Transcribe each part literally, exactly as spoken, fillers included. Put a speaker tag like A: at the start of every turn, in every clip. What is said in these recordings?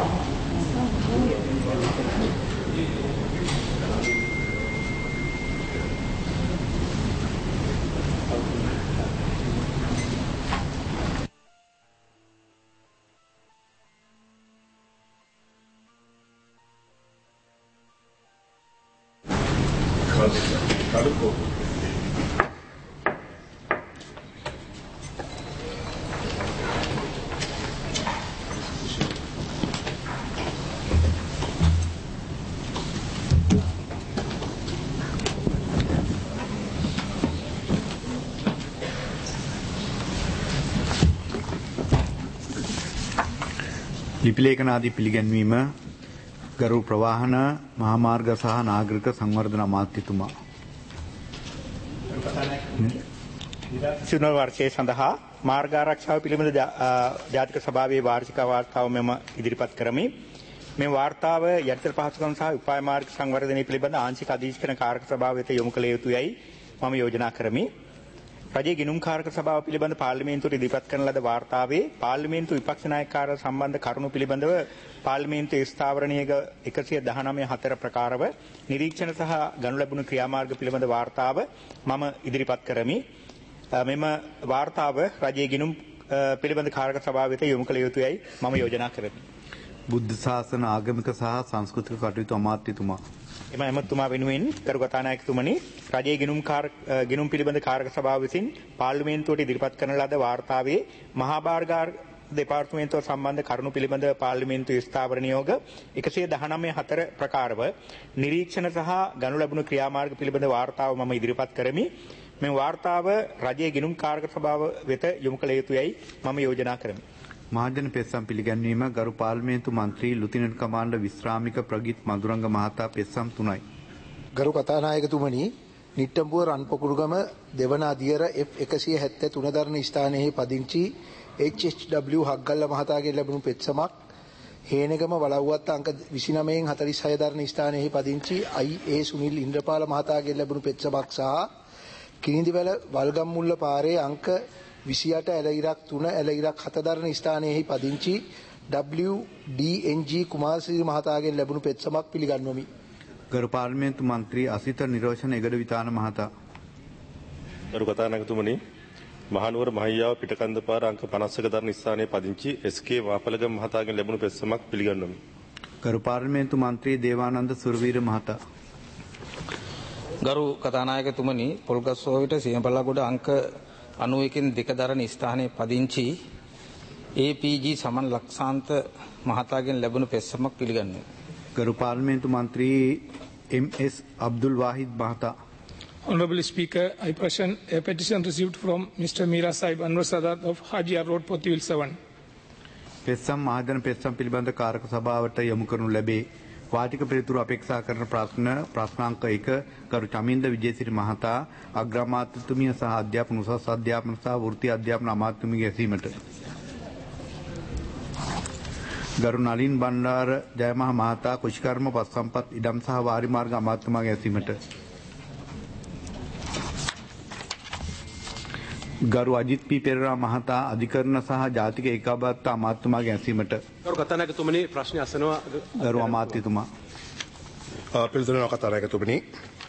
A: ලිපිලේඛනාදී පිළිගැන්වීම ගරු ප්‍රවාහන මහාමාර්ග සහ නාගරික සංවර්ධන අමාත්‍යතුමා
B: සිනල් වර්ෂයේ සඳහා මාර්ග ආරක්ෂාව පිළිබඳ ජාතික සභාවේ වාර්ෂික වාර්තාව මෙම ඉදිරිපත් කරමි. මේ වාර්තාව යටිතල පහසුකම් සහ උපාය මාර්ග සංවර්ධනය පිළිබඳ ආංශික අධීක්ෂණ කාරක සභාව වෙත යොමු කළ යුතුයයි මම යෝජනා කරමි. රජයේ ගිණුම් කාරක සභාව පිළිබඳ පාර්ලිමේන්තුවට ඉදිරිපත් කරන ලද වාර්තාවේ පාර්ලිමේන්තු විපක්ෂ නායක කාර්ය සම්බන්ධ කරුණු පිළිබඳව පාර්ලිමේන්තු ස්ථාවරණයක එකසිය දහනවය හතර ප්‍රකාරව නිරීක්ෂණ සහ ගනු ලැබුණු ක්‍රියාමාර්ග පිළිබඳ වාර්තාව මම ඉදිරිපත් කරමි. මෙම වාර්තාව රජයේ ගිණුම් පිළිබඳ කාරක සභාව වෙත යොමු කළ යුතුයයි මම යෝජනා කරමි.
A: බුද්ධ ශාසන ආගමික සහ සංස්කෘතික කටයුතු අමාත්‍යතුමා
B: එම එමතුමා වෙනුවෙන් කරු කතානායකතුමනි රජයේ ගිණුම් ගිණුම් පිළිබඳ කාරක සභාව විසින් පාර්ලිමේන්තුවට ඉදිරිපත් කරන ලද වාර්තාවේ මහා භාර්ගාර දෙපාර්තමේන්තුව සම්බන්ධ කරුණු පිළිබඳ පාර්ලිමේන්තු ස්ථාවර නියෝග එකසිය දහනවය හතර ප්‍රකාරව නිරීක්ෂණ සහ ගනු ලැබුණු ක්‍රියාමාර්ග පිළිබඳ වාර්තාව මම ඉදිරිපත් කරමි. මේ වාර්තාව රජයේ ගිණුම් කාරක සභාව වෙත යොමු කළ යුතුයයි මම යෝජනා කරමි.
A: මහජන පෙත්සම් පිළිගැන්වීම ගරු පාර්ලිමේන්තු මන්ත්‍රී ලුතිනන්ට් කමාන්ඩර් විශ්‍රාමික ප්‍රගීත් මදුරංග මහතා පෙත්සම් තුනයි.
C: ගරු කතානායකතුමනි නිට්ටඹුව රන්පොකුරුගම දෙවන අධියර එෆ් එකසිය හැත්තෑ තුන දරණ ස්ථානයේ පදිංචි එච් එච් ඩබ්ලිව් හග්ගල්ල මහතාගෙන් ලැබුණු පෙත්සමක් හේනගම වලව්වත් අංක විසිනවයෙන් හතළිස් හය දරණ ස්ථානයේ පදිංචි අයි ඒ සුනිල් ඉන්ද්‍රපාල මහතාගෙන් ලැබුණු පෙත්සමක් සහ කිරිඳිවැල වල්ගම්මුල්ල පාරේ අංක විසිඅට ඇල ඉරක් තුන ඇල ඉරක් හත දරණ ස්ථානයේ පදිංචි W D N G Kumarasiri මහතාගෙන් ලැබුණු පෙත්සමක් පිළිගන්වමි.
A: ගරු පාර්ලිමේන්තු මන්ත්‍රී අසිත නිරෝෂණ එගඩ විතාන මහතා
D: ගරු කතානායකතුමනි මහනුවර මහයියාව පිටකන්ද පාර අංක පනස් එක දරණ ස්ථානයේ පදිංචි එස් කේ වාපලගම මහතාගෙන් ලැබුණු පෙත්සමක් පිළිගන්වමි.
A: ගරු පාර්ලිමේන්තු මන්ත්‍රී දේවානන්ද සුරවීර මහතා
E: ගරු කතානායකතුමනි පොල්ගස්සෝවිට සියඹලගොඩ අංක අනුවකින් දෙක දරණ ස්ථානයේ පදිංචි ඒ පී ජී සමන් ලක්ෂාන්ත මහතාගෙන් ලැබුණු පෙත්සමක් පිළිගන්වමි.
A: ගරු පාර්ලිමේන්තු මන්ත්‍රී එම් එස් අබ්දුල් වාහිද් මහතා
F: Honorable Speaker, I present a petition received from Mister Mira Saib Anwar Sadat of Hajia Road, Potiwil seven.
A: පෙත්සම් මහජන පෙත්සම් පිළිබඳ කාරක සභාවට යොමු කරනු ලැබේ. වාචික පිළිතුරු අපේක්ෂා කරන ප්‍රශ්න ප්‍රශ්නාංක එක ගරු චමින්ද විජේසිරි මහතා අග්‍රාමාත්‍යතුමිය සහ අධ්‍යාපන උසස් අධ්‍යාපන සහ වෘත්ති අධ්‍යාපන අමාත්‍යතුමියගේ ඇසීමට. ගරු නලින් බණ්ඩාර ජයමහ මහතා කුෂිකර්ම පස්සම්පත් ඉඩම් සහ වාරි මාර්ග අමාත්‍යතුමාගේ ඇසීමට. ගරු අජිත් පී පෙරේරා මහතා අධිකරණ සහ ජාතික ඒකාබද්ධතා අමාත්‍යතුමාගේ ඇසීමට.
G: ගරු කතානායකතුමනි ප්‍රශ්න අසනවා.
A: ගරු අමාත්‍යතුමා
G: පිළිතුරු කතානායකතුමනි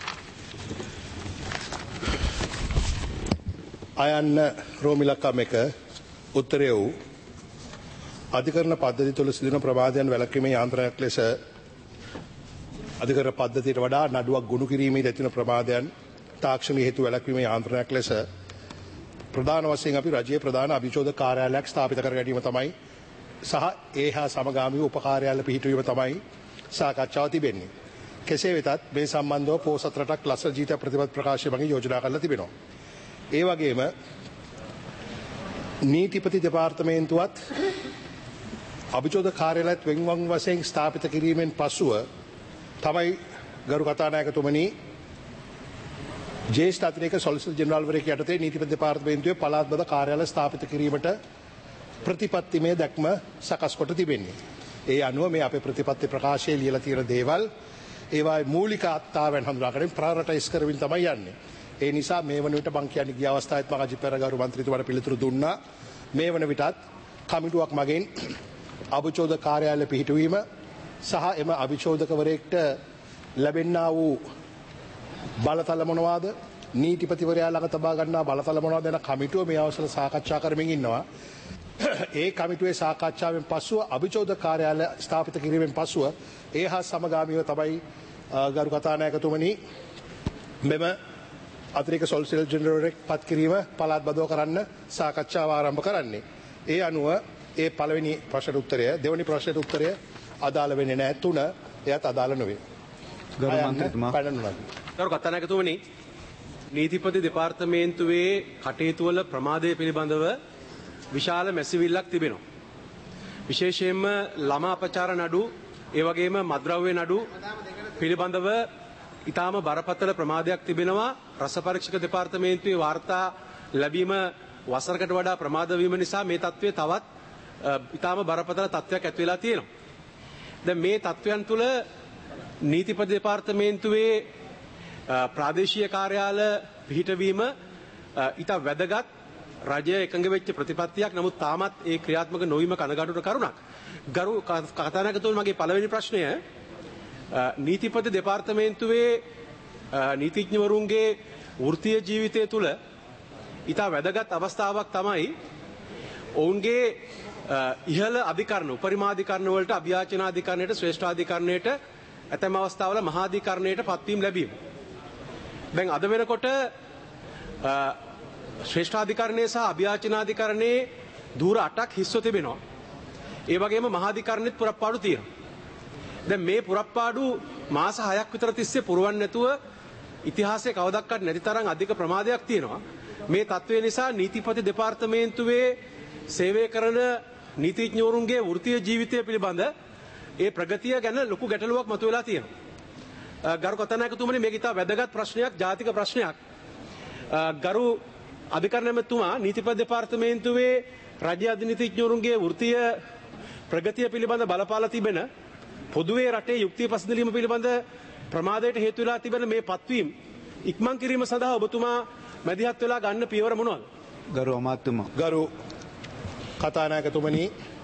G: අයන්න රෝමිලක්කම් එක උත්තරය වූ අධිකරණ පද්ධතිය තුළ සිදුවන ප්‍රමාදයන් වැළැක්වීමේ යාන්ත්‍රණයක් ලෙස අධිකරණ පද්ධතියට වඩා නඩුවක් ගොනු කිරීමේදී ඇතිවන ප්‍රමාදයන් තාක්ෂණීය හේතු වැළැක්වීමේ යාන්ත්‍රණයක් ලෙස ප්‍රධාන වශයෙන් අපි රජයේ ප්‍රධාන අභිචෝදක කාර්යාලයක් ස්ථාපිත කර ගැනීම තමයි සහ ඒ හා සමගාමීව උපකාර්යාල පිහිටුවීම තමයි සාකච්ඡාව තිබෙන්නේ. කෙසේ වෙතත් මේ සම්බන්ධව පොහොසත් රටක් ලස්සන ජීවිත ප්‍රතිපත්ති ප්‍රකාශය මගින් යෝජනා කරලා තිබෙනවා. ඒ වගේම නීතිපති දෙපාර්තමේන්තුවත් අභිචෝදක කාර්යාලයත් වෙන්වන් වශයෙන් ස්ථාපිත කිරීමෙන් පසුව තමයි ගරු කතානායකතුමනි ජේෂ්ඨ අතිරේක සොලිසිටර් ජෙනරාල්වරයෙක් යටතේ නීතිපති දෙපාර්තමේන්තුවේ පළාත්බද කාර්යාලය ස්ථාපිත කිරීමට ප්‍රතිපත්තිමය දැක්ම සකස් කොට තිබෙන්නේ. ඒ අනුව මේ අපේ ප්‍රතිපත්ති ප්‍රකාශයේ ලියලා තියෙන දේවල් ඒවායේ මූලික අත්තාවෙන් හඳුනාගෙන ප්‍රායෝරිටයිස් කරමින් තමයි යන්නේ. ඒ නිසා මේ වන විට මම කියන්නේ ගිය අවස්ථාවේත් මම අජිත් පෙරේරා ගරු මන්ත්‍රීතුමාට පිළිතුරු දුන්නා. මේ වන විටත් කමිටුවක් මගින් අභිචෝද කාර්යාලය පිහිටුවීම සහ එම අභිචෝදකවරයෙක්ට ලැබෙන්නා වූ බලතල මොනවාද නීතිපතිවරයා ළඟ තබා ගන්නා බලතල මොනවාද යන කමිටුව මේ අවසර සාකච්ඡා කරමින් ඉන්නවා. ඒ කමිටුවේ සාකච්ඡාවෙන් පසුව අභිචෝද කාර්යාලය ස්ථාපිත කිරීමෙන් පසුව ඒ හා සමගාමීව තමයි ගරු කතානායකතුමනි මෙම අතිරික සොලිසිටර් ජෙනරල්ෙක් පත් කිරීම පළාත් බදව කරන්න සාකච්ඡාව ආරම්භ කරන්නේ. ඒ අනුව ඒ පළවෙනි ප්‍රශ්නට උත්තරය දෙවෙනි ප්‍රශ්නට උත්තරය අදාළ වෙන්නේ නැහැ. තුන එයත් අදාළ නොවේ.
A: ගරු මන්ත්‍රීතුමා
H: ගරු කතානායකතුමනි නීතිපති දෙපාර්තමේන්තුවේ කටයුතු වල ප්‍රමාදය පිළිබඳව විශාල මැසිවිල්ලක් තිබෙනවා. විශේෂයෙන්ම ළමා අපචාර නඩු ඒ වගේම මද්ද්‍රව්‍ය නඩු පිළිබඳව ඊටාම බරපතල ප්‍රමාදයක් තිබෙනවා. රස පරීක්ෂක දෙපාර්තමේන්තුවේ වාර්තා ලැබීම වසරකට වඩා ප්‍රමාද වීම නිසා මේ තත්ත්වය තවත් ඊටාම බරපතල තත්ත්වයක් ඇති වෙලා තියෙනවා. දැන් මේ තත්ත්වයන් තුළ නීතිපති දෙපාර්තමේන්තුවේ ප්‍රාදේශීය කාර්යාල පිහිටවීම ඊට වැදගත් රජය එකඟ වෙච්ච ප්‍රතිපත්තියක්. නමුත් තාමත් ඒ ක්‍රියාත්මක නොවීම කනගාටුවට කරුණක්. ගරු කතානායකතුමනි මගේ පළවෙනි ප්‍රශ්නය නීතිපති දෙපාර්තමේන්තුවේ නීතිඥවරුන්ගේ වෘත්තීය ජීවිතය තුළ ඊට වැදගත් අවස්ථාවක් තමයි ඔවුන්ගේ ඉහළ අධිකරණ උපරිමාධිකරණ වලට අභියාචනාධිකරණයට ශ්‍රේෂ්ඨාධිකරණයට ඇතැම් අවස්ථාවල මහාධිකරණයට පත්වීම ලැබීම. දැන් අද වෙනකොට ශ්‍රේෂ්ඨාධිකරණයේ සහ අභියාචනාධිකරණයේ දූර අටක් හිස්ව තිබෙනවා. ඒ වගේම මහාධිකරණෙත් පුරප්පාඩු තියෙනවා. දැන් මේ පුරප්පාඩු මාස හයක් විතර තිස්සේ පුරවන්නේ නැතුව ඉතිහාසයේ කවදාවත් නැති තරම් අධික ප්‍රමාදයක් තියෙනවා. මේ තත්ත්වය නිසා නීතිපති දෙපාර්තමේන්තුවේ සේවය කරන නීතිඥවරුන්ගේ වෘත්තීය ජීවිතය පිළිබඳ ඒ ප්‍රගතිය ගැන ලොකු ගැටලුවක් මතුවලා තියෙනවා. ගරු කතානායකතුමනි මේක ඉතා වැදගත් ප්‍රශ්නයක්, ජාතික ප්‍රශ්නයක්. ගරු අධිකරණ ඇමතුමා නීතිපති දෙපාර්තමේන්තුවේ රාජ්‍ය අධිනීතිඥවරුන්ගේ වෘත්තීය ප්‍රගතිය පිළිබඳ බලපාලා තිබෙන පොදුවේ රටේ යුක්තිය පසුදැලීම පිළිබඳ ප්‍රමාදයට හේතු වෙලා තිබෙන මේ පත්වීම ඉක්මන් කිරීම සඳහා ඔබතුමා මැදිහත් වෙලා ගන්න පියවර මොනවද?
A: ගරු අමාත්‍යතුමා.
G: ගරු කතානායකතුමනි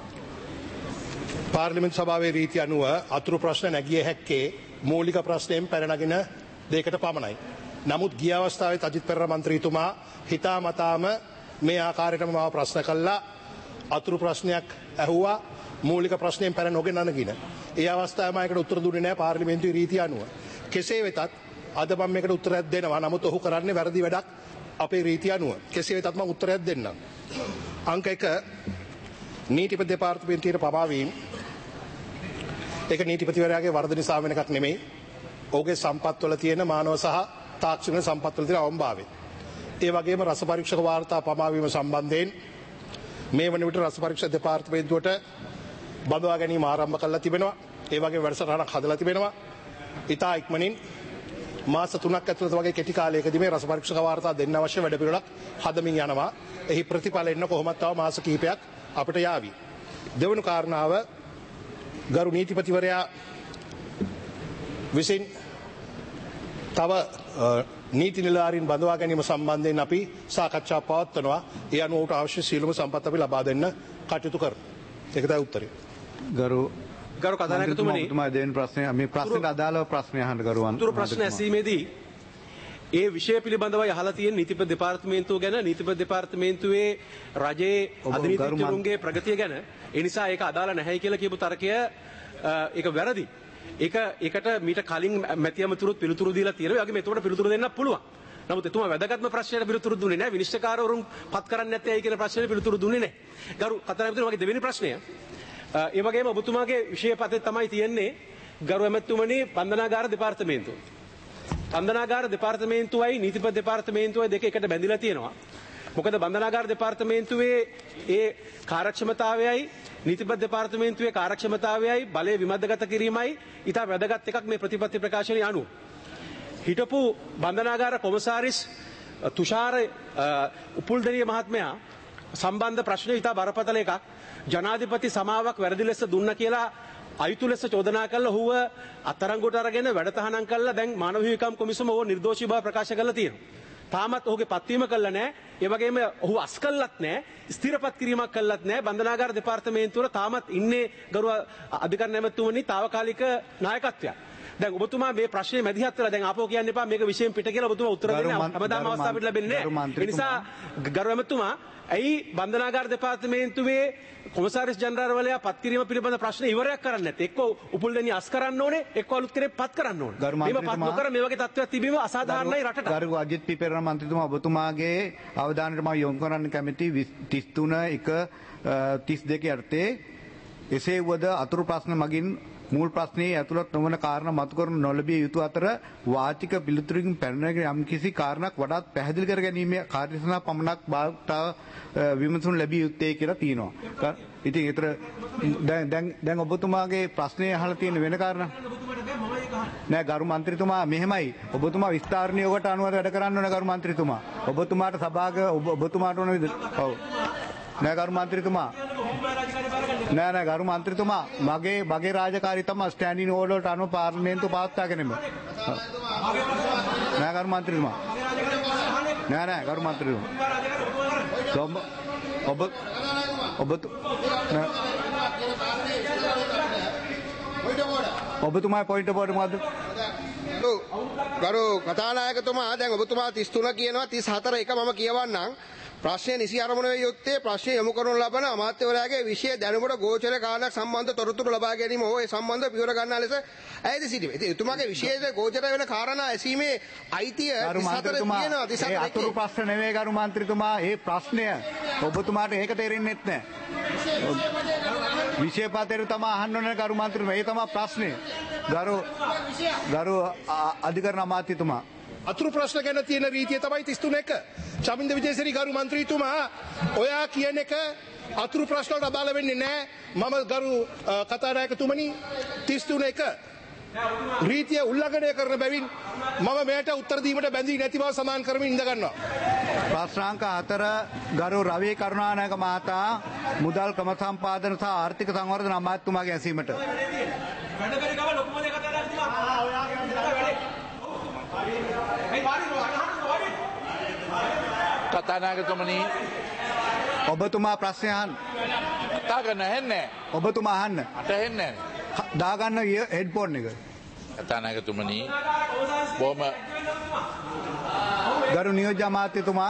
G: පාර්ලිමේන්තු සභාවේ රීතිය අනුව අතුරු ප්‍රශ්න නැගිය හැක්කේ මූලික ප්‍රශ්නයෙන් පැන නගින දෙයකට පමණයි. නමුත් ගිය අවස්ථාවේ අජිත් පෙරේරා මන්ත්‍රීතුමා හිතාමතාම මේ ආකාරයටම මාව ප්‍රශ්න කළා. අතුරු ප්‍රශ්නයක් ඇහුවා මූලික ප්‍රශ්නයෙන් පැන නොගෙන නගින. ඒ අවස්ථාවේ මම ඒකට උත්තර දුන්නේ නැහැ පාර්ලිමේන්තුවේ රීතිය අනුව. කෙසේ වෙතත් අද මම මේකට උත්තරයක් දෙනවා. නමුත් ඔහු කරන්නේ වැරදි වැඩක් අපේ රීතිය අනුව. කෙසේ වෙතත් මම උත්තරයක් දෙන්නම්. අංක එක නීතිපති දෙපාර්තමේන්තුවේ පමාවීම ඒක නීතිපතිවරයාගේ වරද නිසා වෙන එකක් නෙමෙයි. ඔහුගේ සම්පත්වල තියෙන මානව සහ තාක්ෂණික සම්පත්වල තියෙන අවම්භාවය. ඒ වගේම රස පරීක්ෂක වාර්තා පමාවීම සම්බන්ධයෙන් මේ වන විට රස පරීක්ෂක දෙපාර්තමේන්තුවට බඳවා ගැනීම ආරම්භ කරලා තිබෙනවා. ඒ වගේම වැඩසටහනක් හදලා තිබෙනවා. ඉතා ඉක්මනින් මාස තුනක් ඇතුළත වගේ කෙටි කාලයකදී මේ රස පරීක්ෂක වාර්තා දෙන්න අවශ්‍ය වැඩ පිළිවෙලක් හදමින් යනවා. එහි ප්‍රතිඵල එන්න කොහොමත් තව මාස කිහිපයක් අපිට යාවි. දෙවනු කාරණාව ගරු නීතිපතිවරයා විසින් තව නීති නිලධාරීන් බඳවා ගැනීම සම්බන්ධයෙන් අපි සාකච්ඡා පවත්වනවා. ඒ අනුව ඔහුට අවශ්‍ය සියලුම සම්පත් අපි ලබා දෙන්න කටයුතු කරමු. ඒක තමයි උත්තරය.
A: ගරු
H: ගරු කතානායකතුමනි
A: ඔබතුමා දෙවෙනි ප්‍රශ්නය මේ ප්‍රශ්නට අදාළව ප්‍රශ්නය අහන්න ගරුවන්.
H: උතුරු ප්‍රශ්න ඇසීමේදී ඒ විෂය පිළිබඳව අහලා තියෙන නීතිපති දෙපාර්තමේන්තුව ගැන නීතිපති දෙපාර්තමේන්තුවේ රජයේ අධිනීතිඥවරුන්ගේ ප්‍රගතිය ගැන ඒ නිසා ඒක අදාළ නැහැ කියලා කියපු තර්කය ඒක වැරදි. ඒක ඒකට මීට කලින් මැති ඇමතුරුත් පිළිතුරු දීලා තියෙනවා. ඒ වගේම එතකොට පිළිතුරු දෙන්නත් පුළුවන්. නමුත් එතුමා වැදගත්ම ප්‍රශ්නයට පිළිතුරු දුන්නේ නැහැ. විනිශ්චයකාරවරුන් පත් කරන්නේ නැත්තේ ඇයි කියන ප්‍රශ්නෙට පිළිතුරු දුන්නේ නැහැ. ගරු කතානායකතුමනි මගේ දෙවෙනි ප්‍රශ්නය ඒ වගේම ඔබතුමාගේ විෂය පතේ තමයි තියෙන්නේ ගරු ඇමතුමනි බන්ධනාගාර දෙපාර්තමේන්තුව. බන්ධනාගාර දෙපාර්තමේන්තුවයි නීතිපති දෙපාර්තමේන්තුවයි දෙක එකට බැඳිලා තියෙනවා. මොකද බන්ධනාගාර දෙපාර්තමේන්තුවේ ඒ කාර්යක්ෂමතාවයයි නීතිපති දෙපාර්තමේන්තුවේ කාර්යක්ෂමතාවයයි බලය විමධගත කිරීමයි ඉතා වැදගත් එකක් මේ ප්‍රතිපත්ති ප්‍රකාශනය අනුව. හිටපු බන්ධනාගාර කොමසාරිස් තුෂාර උපුල්දෙනිය මහත්මයා සම්බන්ධ ප්‍රශ්නය ඉතා බරපතල එකක්. ජනාධිපති සමාවක් වැරදි ලෙස දුන්න කියලා අයුතු ලෙස චෝදනා කළ ඔහුව අත්අඩංගුවට අරගෙන වැඩතහනම් කළා. දැන් මානව හිමිකම් කොමිසම ඔහු නිර්දෝෂී බව ප්‍රකාශ කරලා තියෙනවා. තාමත් ඔහුගේ පත්වීම කළා නැහැ. ඒ වගේම ඔහු අස් කළත් නැහැ. ස්ථිරපත් කිරීමක් කළත් නැහැ. බන්ධනාගාර දෙපාර්තමේන්තුව තාමත් ඉන්නේ ගරු අධිකරණ ඇමතුමනි තාවකාලික නායකත්වයක්. දැන් ඔබතුමා මේ ප්‍රශ්නේ මැදිහත් වෙලා දැන් ආපහු කියන්න එපා මේක විශේෂයෙන් පිට කියලා ඔබතුමා උත්තර දෙන්නේ හැමදාම අවස්ථාවක් ලැබෙන්නේ නැහැ. ඒ නිසා ගරු ඇමතුමා ඇයි බන්ධනාගාර දෙපාර්තමේන්තුවේ කොමසාරිස් ජනරාල්වරයා පත් කිරීම පිළිබඳ ප්‍රශ්න ඉවරයක් කරන්නේ නැත්තේ? එක්ක උපුල්දෙනිය අස් කරන්න ඕනේ, එක්ක අලුත් කෙනෙක් පත් කරන්න ඕනේ. මේව පත් නොකර මේ වගේ තත්ත්වයක් තිබීම අසාධාරණයි රටට.
A: ගරු අජිත් පිපෙරණ මන්ත්‍රීතුමා ඔබතුමාගේ අවධානයට මම යොමු කරන්න කැමති තිස් තුන එක තිස් දෙක යටතේ එසේ වුවද අතුරු ප්‍රශ්න මගින් මූල් ප්‍රශ්නයේ ඇතුළත් නොවන කාරණා මතු කරනු නොලැබිය යුතු අතර වාචික පිළිතුරකින් පැනනගෙන යම් කිසි කාරණාවක් වඩාත් පැහැදිලි කර ගැනීමේ කාර්යසනා පමණක් බාටා විමසුම් ලැබිය යුත්තේ කියලා තියෙනවා. ඉතින් ඒතර දැන් දැන් දැන් ඔබතුමාගේ ප්‍රශ්නේ අහලා තියෙන වෙන කාරණා නෑ ගරු මන්ත්‍රීතුමා මෙහෙමයි ඔබතුමා විස්තරණියකට අනුව වැඩ කරන්න ඕන ගරු මන්ත්‍රීතුමා ඔබතුමාට සභාවක ඔබතුමාට ඕන විදිහට ඔව් නෑ ගරු මන්ත්‍රීතුමා නෑ නෑ ගරු මන්ත්‍රීතුමා මගේ මගේ රාජකාරී තමයි ස්ටෑන්ඩින් ඕඩර් වලට අනුව පාර්ලිමේන්තුව පවත්වාගෙන යන්න නෑ ගරු මන්ත්‍රීතුමා නෑ නෑ ගරු මන්ත්‍රීතුමා ඔබ ඔබ ඔබතුමාගේ පොයින්ට් එක මොකද්ද?
I: ගරු කතානායකතුමා දැන් ඔබතුමා තිස් තුන කියනවා තිස් හතර එක මම කියවන්නම්. ප්‍රශ්නය නිසි අරමුණ වේ යුත්තේ ප්‍රශ්නය යොමු කරනු ලබන අමාත්‍යවරයාගේ විෂය දැනුමට ගෝචර කාරණයක් සම්බන්ධ තොරතුරු ලබා ගැනීම හෝ ඒ සම්බන්ධ පියවර ගන්නා ලෙස ඇයද සිටිනවා. ඉතින් එතුමාගේ විෂයට ගෝචර වෙන කාරණා ඇසීමේ අයිතිය තිස් හතර තියෙනවා. තිස් හතර
A: අතුරු ප්‍රශ්න නෙවෙයි ගරු මන්ත්‍රීතුමා. ඒ ප්‍රශ්නය ඔබතුමාට ඒක තේරෙන්නේ නැහැ. විෂය පතේට තමයි අහන්න ඕනේ ගරු මන්ත්‍රීතුමා. ඒ තමයි ප්‍රශ්නේ. ගරු ගරු අධිකරණ අමාත්‍යතුමා
G: අතුරු ප්‍රශ්න ගැන තියෙන රීතිය තමයි තිස් තුන එක. චමින්ද විජේසිරි ගරු මන්ත්‍රීතුමා ඔයා කියන එක අතුරු ප්‍රශ්න වලට අදාළ වෙන්නේ නැහැ. මම ගරු කතානායකතුමනි තිස් තුන එක රීතිය උල්ලංඝනය කරන බැවින් මම මෙයට උත්තර දීමට බැඳී නැති බව සඳහන් කරමින් ඉඳ ගන්නවා.
A: ප්‍රශ්නාංක හතර ගරු රවී කරුණානායක මහතා මුදල් ක්‍රම සම්පාදන සහ ආර්ථික සංවර්ධන අමාත්‍යතුමාගේ ඇසීමට.
J: කතානායකතුමනි
A: ඔබතුමා ප්‍රශ්න අහන්න.
J: කතා කරන්න ඇහෙන්නේ නැහැ.
A: ඔබතුමා අහන්න.
J: අට ඇහෙන්නේ නැහැ.
A: දාගන්න හෙඩ්ෆෝන් එක.
J: කතානායකතුමනි බොහොම
A: ගරු නියෝජ්‍ය අමාත්‍යතුමා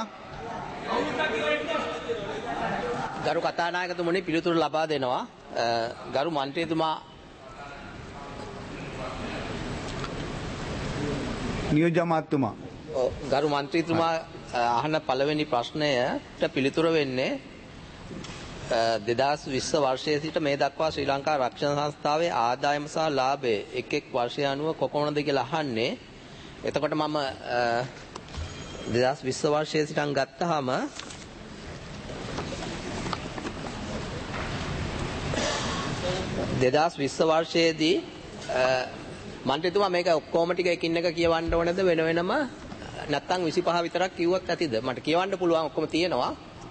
K: ගරු කතානායකතුමනි පිළිතුරු ලබා දෙනවා. ගරු මන්ත්‍රීතුමා
A: නියෝජ්‍ය අමාත්‍යතුමා
K: ගරු මන්ත්‍රීතුමා අහන පළවෙනි ප්‍රශ්නයට පිළිතුර වෙන්නේ දෙදහස් විස්ස වර්ෂයේ සිට මේ දක්වා ශ්‍රී ලංකා රක්ෂණ සංස්ථාවේ ආදායම සහ ලාභය එක් එක් වර්ෂය අනුව කොපමණද කියලා අහන්නේ. එතකොට මම දෙදහස් විස්ස වර්ෂයේ සිටන් ගත්තාම දෙදහස් විස්ස වර්ෂයේදී මන්ත්‍රීතුමා මේක ඔක්කොම ටික එකින් එක කියවන්න ඕනේද වෙන වෙනම නැත්තම් විසිපහ විතරක් කිව්වත් ඇතිද? මට කියවන්න පුළුවන් ඔක්කොම තියෙනවා.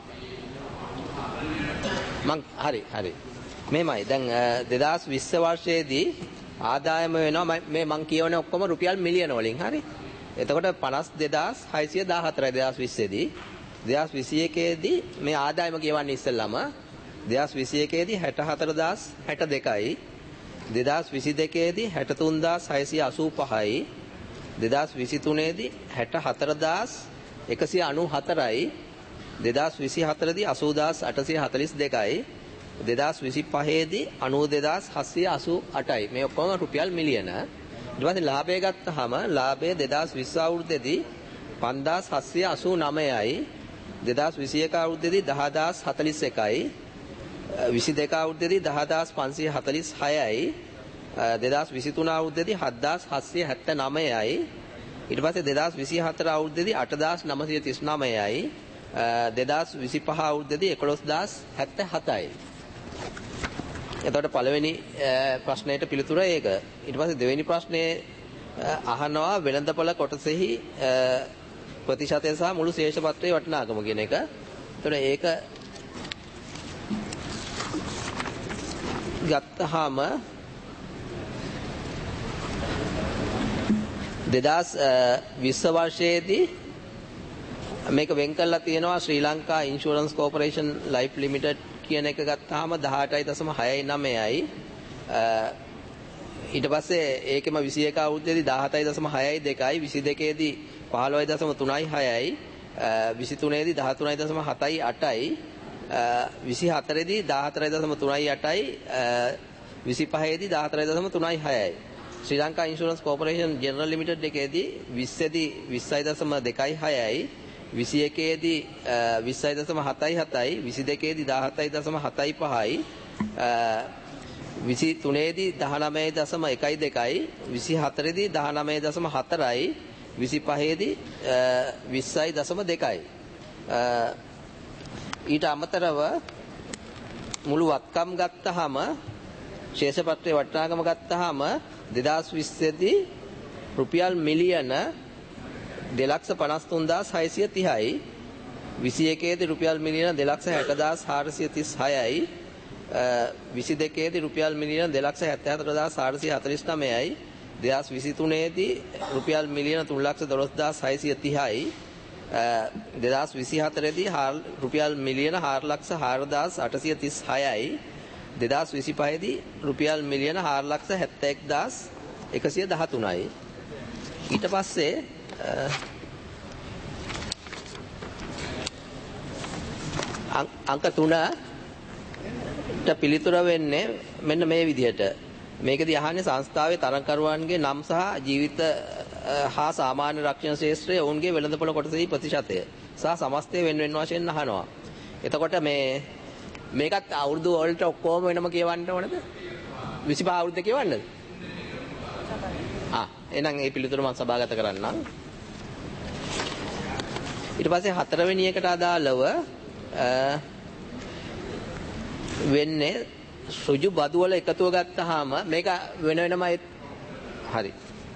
K: මං හරි හරි. මේමයි දැන් දෙදහස් විස්ස වර්ෂයේදී ආදායම වෙනවා මේ මං කියවන ඔක්කොම රුපියල් මිලියන වලින් හරි. එතකොට පනස් දෙදාස් හයසිය දාහතරයි දෙදහස් විස්සේදී. දෙදහස් විසි එකේදී මේ ආදායම කියවන්නේ ඉස්සෙල්ලාම දෙදහස් විසි එකේදී හැට හතරදාස් හැට දෙකයි. දෙදහස් විසි දෙකේදී හැට තුන්දාස් හයසිය අසූ පහයි. දෙදහස් විසි තුනේදී හැට හතරදාස් එකසිය අනූ හතරයි. දෙදහස් විසි හතරදී අසූදාස් අටසිය හතළිස් දෙකයි. දෙදහස් විසි පහේදී අනූ දෙදාස් හත්සිය අසූ අටයි. මේ ඔක්කොම රුපියල් මිලියන. ඊට පස්සේ ලාභය ගත්තාම ලාභය දෙදහස් විස්ස අවුරුද්දේදී පන්දාස් හත්සිය අසූ නවයයි. දෙදහස් විසි එක අවුරුද්දේදී දහදාස් හතළිස් එකයි. විසි දෙක අවුරුද්දේදී දහදාස් පන්සිය හතළිස් හයයි. දෙදහස් විසි තුන අවුරුද්දේදී හත්දාස් හත්සිය හැත්තෑනවයයි. ඊට පස්සේ දෙදහස් විසි හතර අවුරුද්දේදී අටදාස් නවසිය තිස් නවයයි. දෙදහස් විසි පහ අවුරුද්දේදී එකොළොස්දාස් හැත්තෑහතයි. එතකොට පළවෙනි ප්‍රශ්නයට පිළිතුර ඒක. ඊට පස්සේ දෙවෙනි ප්‍රශ්නේ අහනවා වෙළඳපොළ කොටසෙහි ප්‍රතිශතය සහ මුළු ශේෂපත්‍රයේ වටිනාකම කියන එක. එතකොට ඒක ගත්තාම දෙදහස් විස්ස වර්ෂයේදී මේක වෙන් කරලා තියෙනවා Sri Lanka insurance corporation life limited කියන එක ගත්තාම දහඅටයි දශම හයයි නවයයි ඊට පස්සේ ඒකෙම විසි එක අවුරුද්දේදී දහහතයි දශම හයයි දෙකයි විසි දෙකේදී පහළොවයි දශම තුනයි හයයි විසි තුනේදී දහතුනයි දශම හතයි අටයි විසි හතරේදී දහහතරයි දශම තුනයි අටයි විසි පහේදී දහහතරයි දශම තුනයි හයයි Sri Lanka insurance corporation general limited එකේදී විස්සේදී විස්සයි දශම දෙකයි හයයි විසි එකේදී විස්සයි දශම හතයි හතයි විසි දෙකේදී දහහතයි දශම හතයි පහයි විසි තුනේදී දහනවය දශම එකයි දෙකයි විසි හතරේදී දහනවය දශම හතරයි විසි පහේදී විස්සයි දශම දෙකයි ඊට අමතරව මුළු වත්කම් ගත්තාම ශේෂපත්‍රයේ වටිනාකම ගත්තාම දෙදාස් විස්සේදී රුපියල් මිලියන දෙලක්ෂ පනස් තුන් හදාස් හයසිය තිහයි විසි එකේදී රුපියල් මිලියන දෙලක්ෂ හැට හදාස් හාරසිය තිස් හයයි විසි දෙකේදී රුපියල් මිලියන දෙලක්ෂ හැත්තෑ හතර හදාස් හාරසිය හතළිස් නවයයි දෙදාස් විසි තුනේදී රුපියල් මිලියන තුන් ලක්ෂ දොළොස් හදාස් හයසිය තිහයි දෙදාස් විසි හතරේදී රුපියල් මිලියන හාර ලක්ෂ හාර හදාස් අටසිය තිස් හයයි දෙදාස් විසි පහේදී රුපියල් මිලියන හාර ලක්ෂ හැත්තෑ එක් හදාස් එකසිය දහතුනයි ඊට පස්සේ අංක තුනට පිළිතුර වෙන්නේ මෙන්න මේ විදිහට මේකදී අහන්නේ සංස්ථාවේ තරඟකරුවන්ගේ නම් සහ ජීවිත හා සාමාන්‍ය රක්ෂණ ශාස්ත්‍රයේ ඔවුන්ගේ වෙළඳපොළ කොටසෙහි ප්‍රතිශතය සහ සමස්තය වෙන වෙන වශයෙන් අහනවා. එතකොට මේ මේකත් අවුරුදු වලට ඔක්කොම වෙනම කියවන්න ඕනද? විසිපහ අවුරුද්ද කියවන්නද? ආ එහෙනම් මේ පිළිතුර මම සභාගත කරන්නම්. ඊට පස්සේ හතරවෙනි එකට අදාළව වෙන්නේ ඍජු බදු වල එකතුව ගත්තාම මේක වෙන වෙනමයි හරි.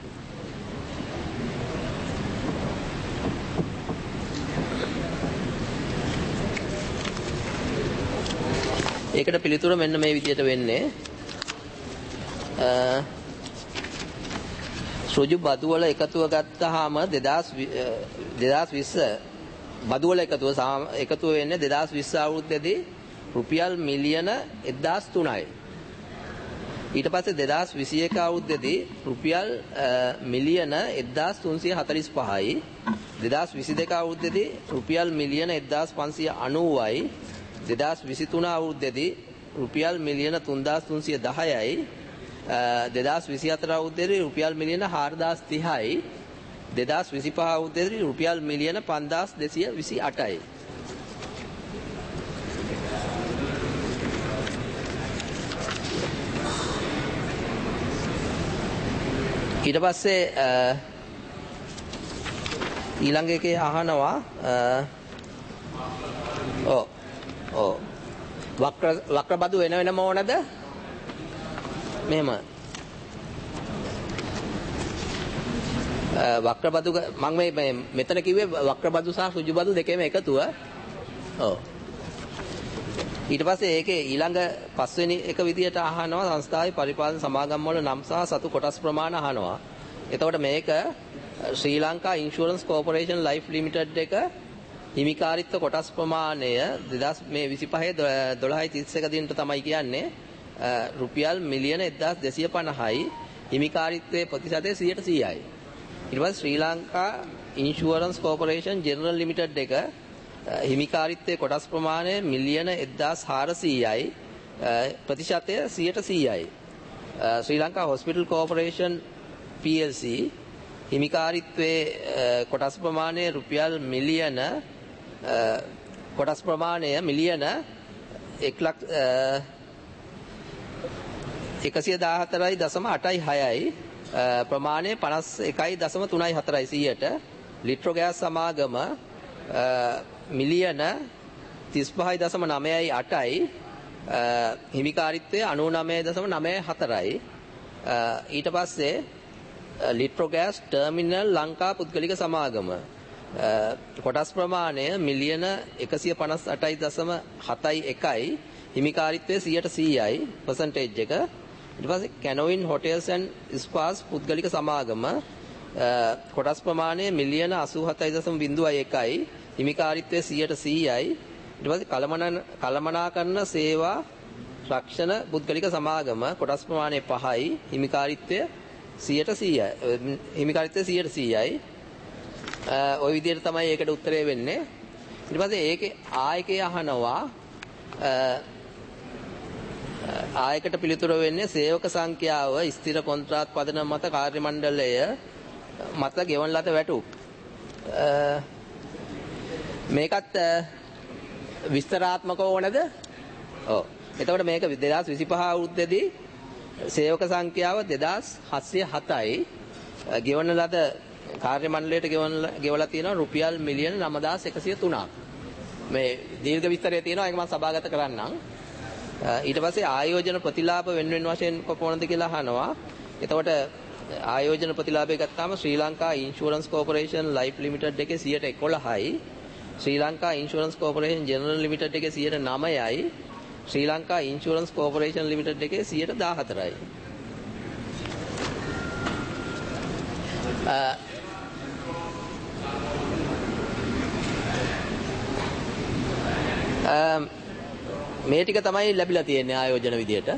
K: ඒකට පිළිතුර මෙන්න මේ විදිහට වෙන්නේ ඍජු බදු වල එකතුව ගත්තාම දෙදාස් විස්ස බදු වල එකතුව එකතුව වෙන්නේ දෙදාස් විස්ස අවුරුද්දේදී රුපියල් මිලියන එක්දාස් තුනයි. ඊට පස්සේ දෙදාස් විසි එක අවුරුද්දේදී රුපියල් මිලියන එක්දාස් තුන්සිය හතළිස් පහයි. දෙදාස් විසි දෙක අවුරුද්දේදී රුපියල් මිලියන එක්දාස් පන්සිය අනූවයි. දෙදාස් විසි තුන අවුරුද්දේදී රුපියල් මිලියන තුන්දාස් තුන්සිය දහයයි. දෙදාස් විසි හතර අවුරුද්දේදී රුපියල් මිලියන හාරදාස් තිහයි. දෙදාස් විසි පහ අවුරුද්දේදී රුපියල් මිලියන පන්දාස් දෙසිය විසි අටයි. ඊට පස්සේ ඊළඟ එකේ අහනවා ඔව් ඔව් වක්‍ර වක්‍ර බදු වෙන වෙනම ඕනද? මෙහෙම වක්‍ර බදු මම මේ මෙතන කිව්වේ වක්‍ර බදු සහ ඍජු බදු දෙකේම එකතුව. ඔව් ඊට පස්සේ ඒකේ ඊළඟ පස්වෙනි එක විදියට අහනවා සංස්ථාවේ පරිපාලන සමාගම් වල නම් සහ සතු කොටස් ප්‍රමාණ අහනවා. එතකොට මේක Sri Lanka insurance corporation life limited එක හිමිකාරීත්ව කොටස් ප්‍රමාණය දෙදාස් මේ විසිපහේ දොළහයි තිස් එක දිනට තමයි කියන්නේ රුපියල් මිලියන එක්දාස් දෙසිය පනහයි හිමිකාරීත්වයේ ප්‍රතිශතය සියයට සීයයි. ඊට පස්සේ Sri Lanka insurance corporation general limited එක හිමිකාරීත්වයේ කොටස් ප්‍රමාණය මිලියන එක්දාස් හාරසීයයි ප්‍රතිශතය සියයට සීයයි. Sri Lanka hospital corporation P L C හිමිකාරීත්වයේ කොටස් ප්‍රමාණය රුපියල් මිලියන කොටස් ප්‍රමාණය මිලියන එකසිය දාහතරයි දශම අටයි හයයි ප්‍රමාණය පනස් එකයි දශම තුනයි හතරයි සීයට ලිට්‍රෝ ගෑස් සමාගම මිලියන තිස් පහයි දශම නවයයි අටයි හිමිකාරීත්වය අනූනවය දශම නවය හතරයි ඊට පස්සේ ලිට්‍රෝ ගෑස් ටර්මිනල් ලංකා පුද්ගලික සමාගම කොටස් ප්‍රමාණය මිලියන එකසිය පනස් අටයි දශම හතයි එකයි හිමිකාරීත්වය සියයට සීයයි පර්සන්ටේජ් එක. ඊට පස්සේ කැනෝයින් හොටෙල්ස් ඇන්ඩ් ස්පාස් පුද්ගලික සමාගම කොටස් ප්‍රමාණය මිලියන අසූ හතයි දශම එකයි හිමිකාරීත්වය සියයට සීයයි. ඊට පස්සේ කලමන කලමනාකරන සේවා රක්ෂණ පුද්ගලික සමාගම කොටස් ප්‍රමාණය පහයි. හිමිකාරීත්වය සියයට සීයයි. හිමිකාරීත්වය සියයට සීයයි. ওই විදිහට තමයි ඒකට උත්තරය වෙන්නේ. ඊට පස්සේ ඒකේ ආයකය අහනවා ආයකට පිළිතුර වෙන්නේ සේවක සංඛ්‍යාව ස්ථිර කොන්ත්‍රාත් පදනම මත කාර්ය මණ්ඩලය මත ගෙවන ලද වැටුප්. මේකත් විස්තරාත්මකව ඕනද? ඔව්. එතකොට මේක දෙදාස් විසිපහ අවුරුද්දේදී සේවක සංඛ්‍යාව දෙදාස් හත්සිය හතයි. ගෙවන ලද කාර්ය මණ්ඩලයට ගෙවන ගෙවලා තියෙනවා රුපියල් මිලියන නවදාස් එකසිය තුනක්. මේ දීර්ඝ විස්තරය තියෙනවා ඒක මම සභාගත කරන්නම්. ඊට පස්සේ ආයෝජන ප්‍රතිලාභ වෙන වෙන වශයෙන් කොපමණද කියලා අහනවා. එතකොට ආයෝජන ප්‍රතිලාභය ගත්තාම Sri Lanka insurance corporation life limited එකේ සියයට එකොළහයි. Sri Lanka insurance corporation general limited එකේ සියයට නවයයි. Sri Lanka insurance corporation limited එකේ සියයට දාහතරයි. මේ ටික තමයි ලැබිලා තියෙන්නේ ආයෝජන විදියට.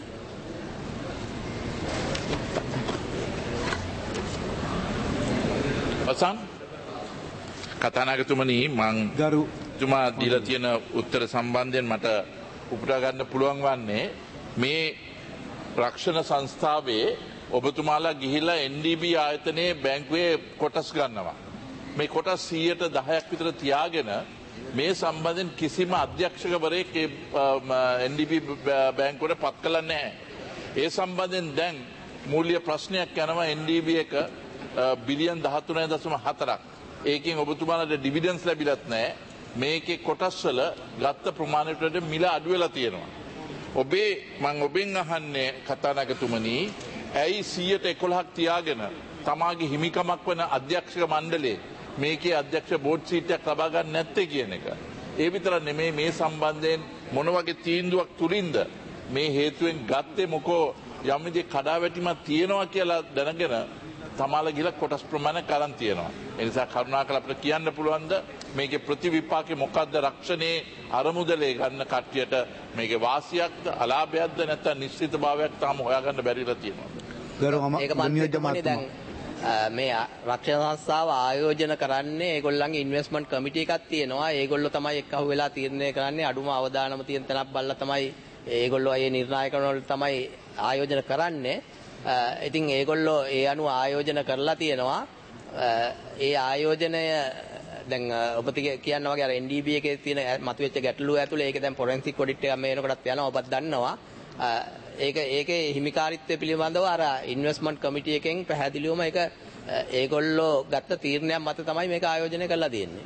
J: අවසන් කතානායකතුමනි මං
A: ගරු
J: තුමා දීලා තියෙන උත්තර සම්බන්ධයෙන් මට උපුටා ගන්න පුළුවන් වන්නේ මේ රක්ෂණ සංස්ථාවේ ඔබතුමාලා ගිහිලා එන් ඩී බී ආයතනයේ බැංකුවේ කොටස් ගන්නවා. මේ කොටස් සියයට දහයක් විතර තියාගෙන මේ සම්බන්ධයෙන් කිසිම අධ්‍යක්ෂකවරයෙක් එන් ඩී බී බැංකුවට පත් කළා නැහැ. ඒ සම්බන්ධයෙන් දැන් මූල්‍ය ප්‍රශ්නයක් යනවා එන් ඩී බී එක බිලියන් දහතුනයි දශම හතරක්. ඒකෙන් ඔබතුමාලට ඩිවිඩන්ස් ලැබිලත් නැහැ. මේකේ කොටස් වල ගත්ත ප්‍රමාණයට වඩා මිල අඩු වෙලා තියෙනවා. ඔබේ මම ඔබෙන් අහන්නේ කතානායකතුමනි ඇයි සියයට එකොළහක් තියාගෙන තමාගේ හිමිකමක් වන අධ්‍යක්ෂක මණ්ඩලයේ මේකේ අධ්‍යක්ෂ බෝඩ් සීටයක් ලබා ගන්න නැත්තේ කියන එක. ඒ විතර නෙමෙයි මේ සම්බන්ධයෙන් මොන වගේ තීන්දුවක් තුලින්ද මේ හේතුවෙන් ගත්තේ මොකෝ යම් විදිහේ කඩාවැටීමක් තියෙනවා කියලා දැනගෙන තමාලා ගිහලා කොටස් ප්‍රමාණයක් අරන් තියෙනවා. ඒ නිසා කරුණාකරලා අපිට කියන්න පුළුවන්ද මේකේ ප්‍රතිවිපාකේ මොකද්ද රක්ෂණයේ අරමුදලේ ගන්න කට්ටියට මේකේ වාසියක්ද අලාභයක්ද නැත්නම් නිශ්චිතභාවයක් තාම හොයාගන්න බැරිලා තියෙනවා.
K: ඒක මම දැන් මේ රක්ෂණ සංස්ථාව ආයෝජන කරන්නේ ඒගොල්ලන්ගේ ඉන්වෙස්ට්මන්ට් කමිටි එකක් තියෙනවා. ඒගොල්ලෝ තමයි එක්කහුව වෙලා තීරණය කරන්නේ අඩුම අවදානම තියෙන තැනක් බලලා තමයි ඒගොල්ලෝ ඒ නිර්ණායකන වල තමයි ආයෝජන කරන්නේ. ඉතින් ඒගොල්ලෝ ඒ අනුව ආයෝජන කරලා තියෙනවා. ඒ ආයෝජනය දැන් ඔබ කියන්න වගේ අර එන් ඩී බී එකේ තියෙන මතුවෙච්ච ගැටලුව ඇතුලේ ඒක දැන් ෆොරෙන්සික් ඔඩිට් එකක් මේ වෙනකොටත් යනවා ඔබත් දන්නවා. ඒක ඒකේ හිමිකාරීත්වය පිළිබඳව අර ඉන්වෙස්ට්මන්ට් කමිටි එකෙන් පැහැදිලිවම ඒක ඒගොල්ලෝ ගත්ත තීරණයක් මත තමයි මේක ආයෝජනය කරලා තියෙන්නේ.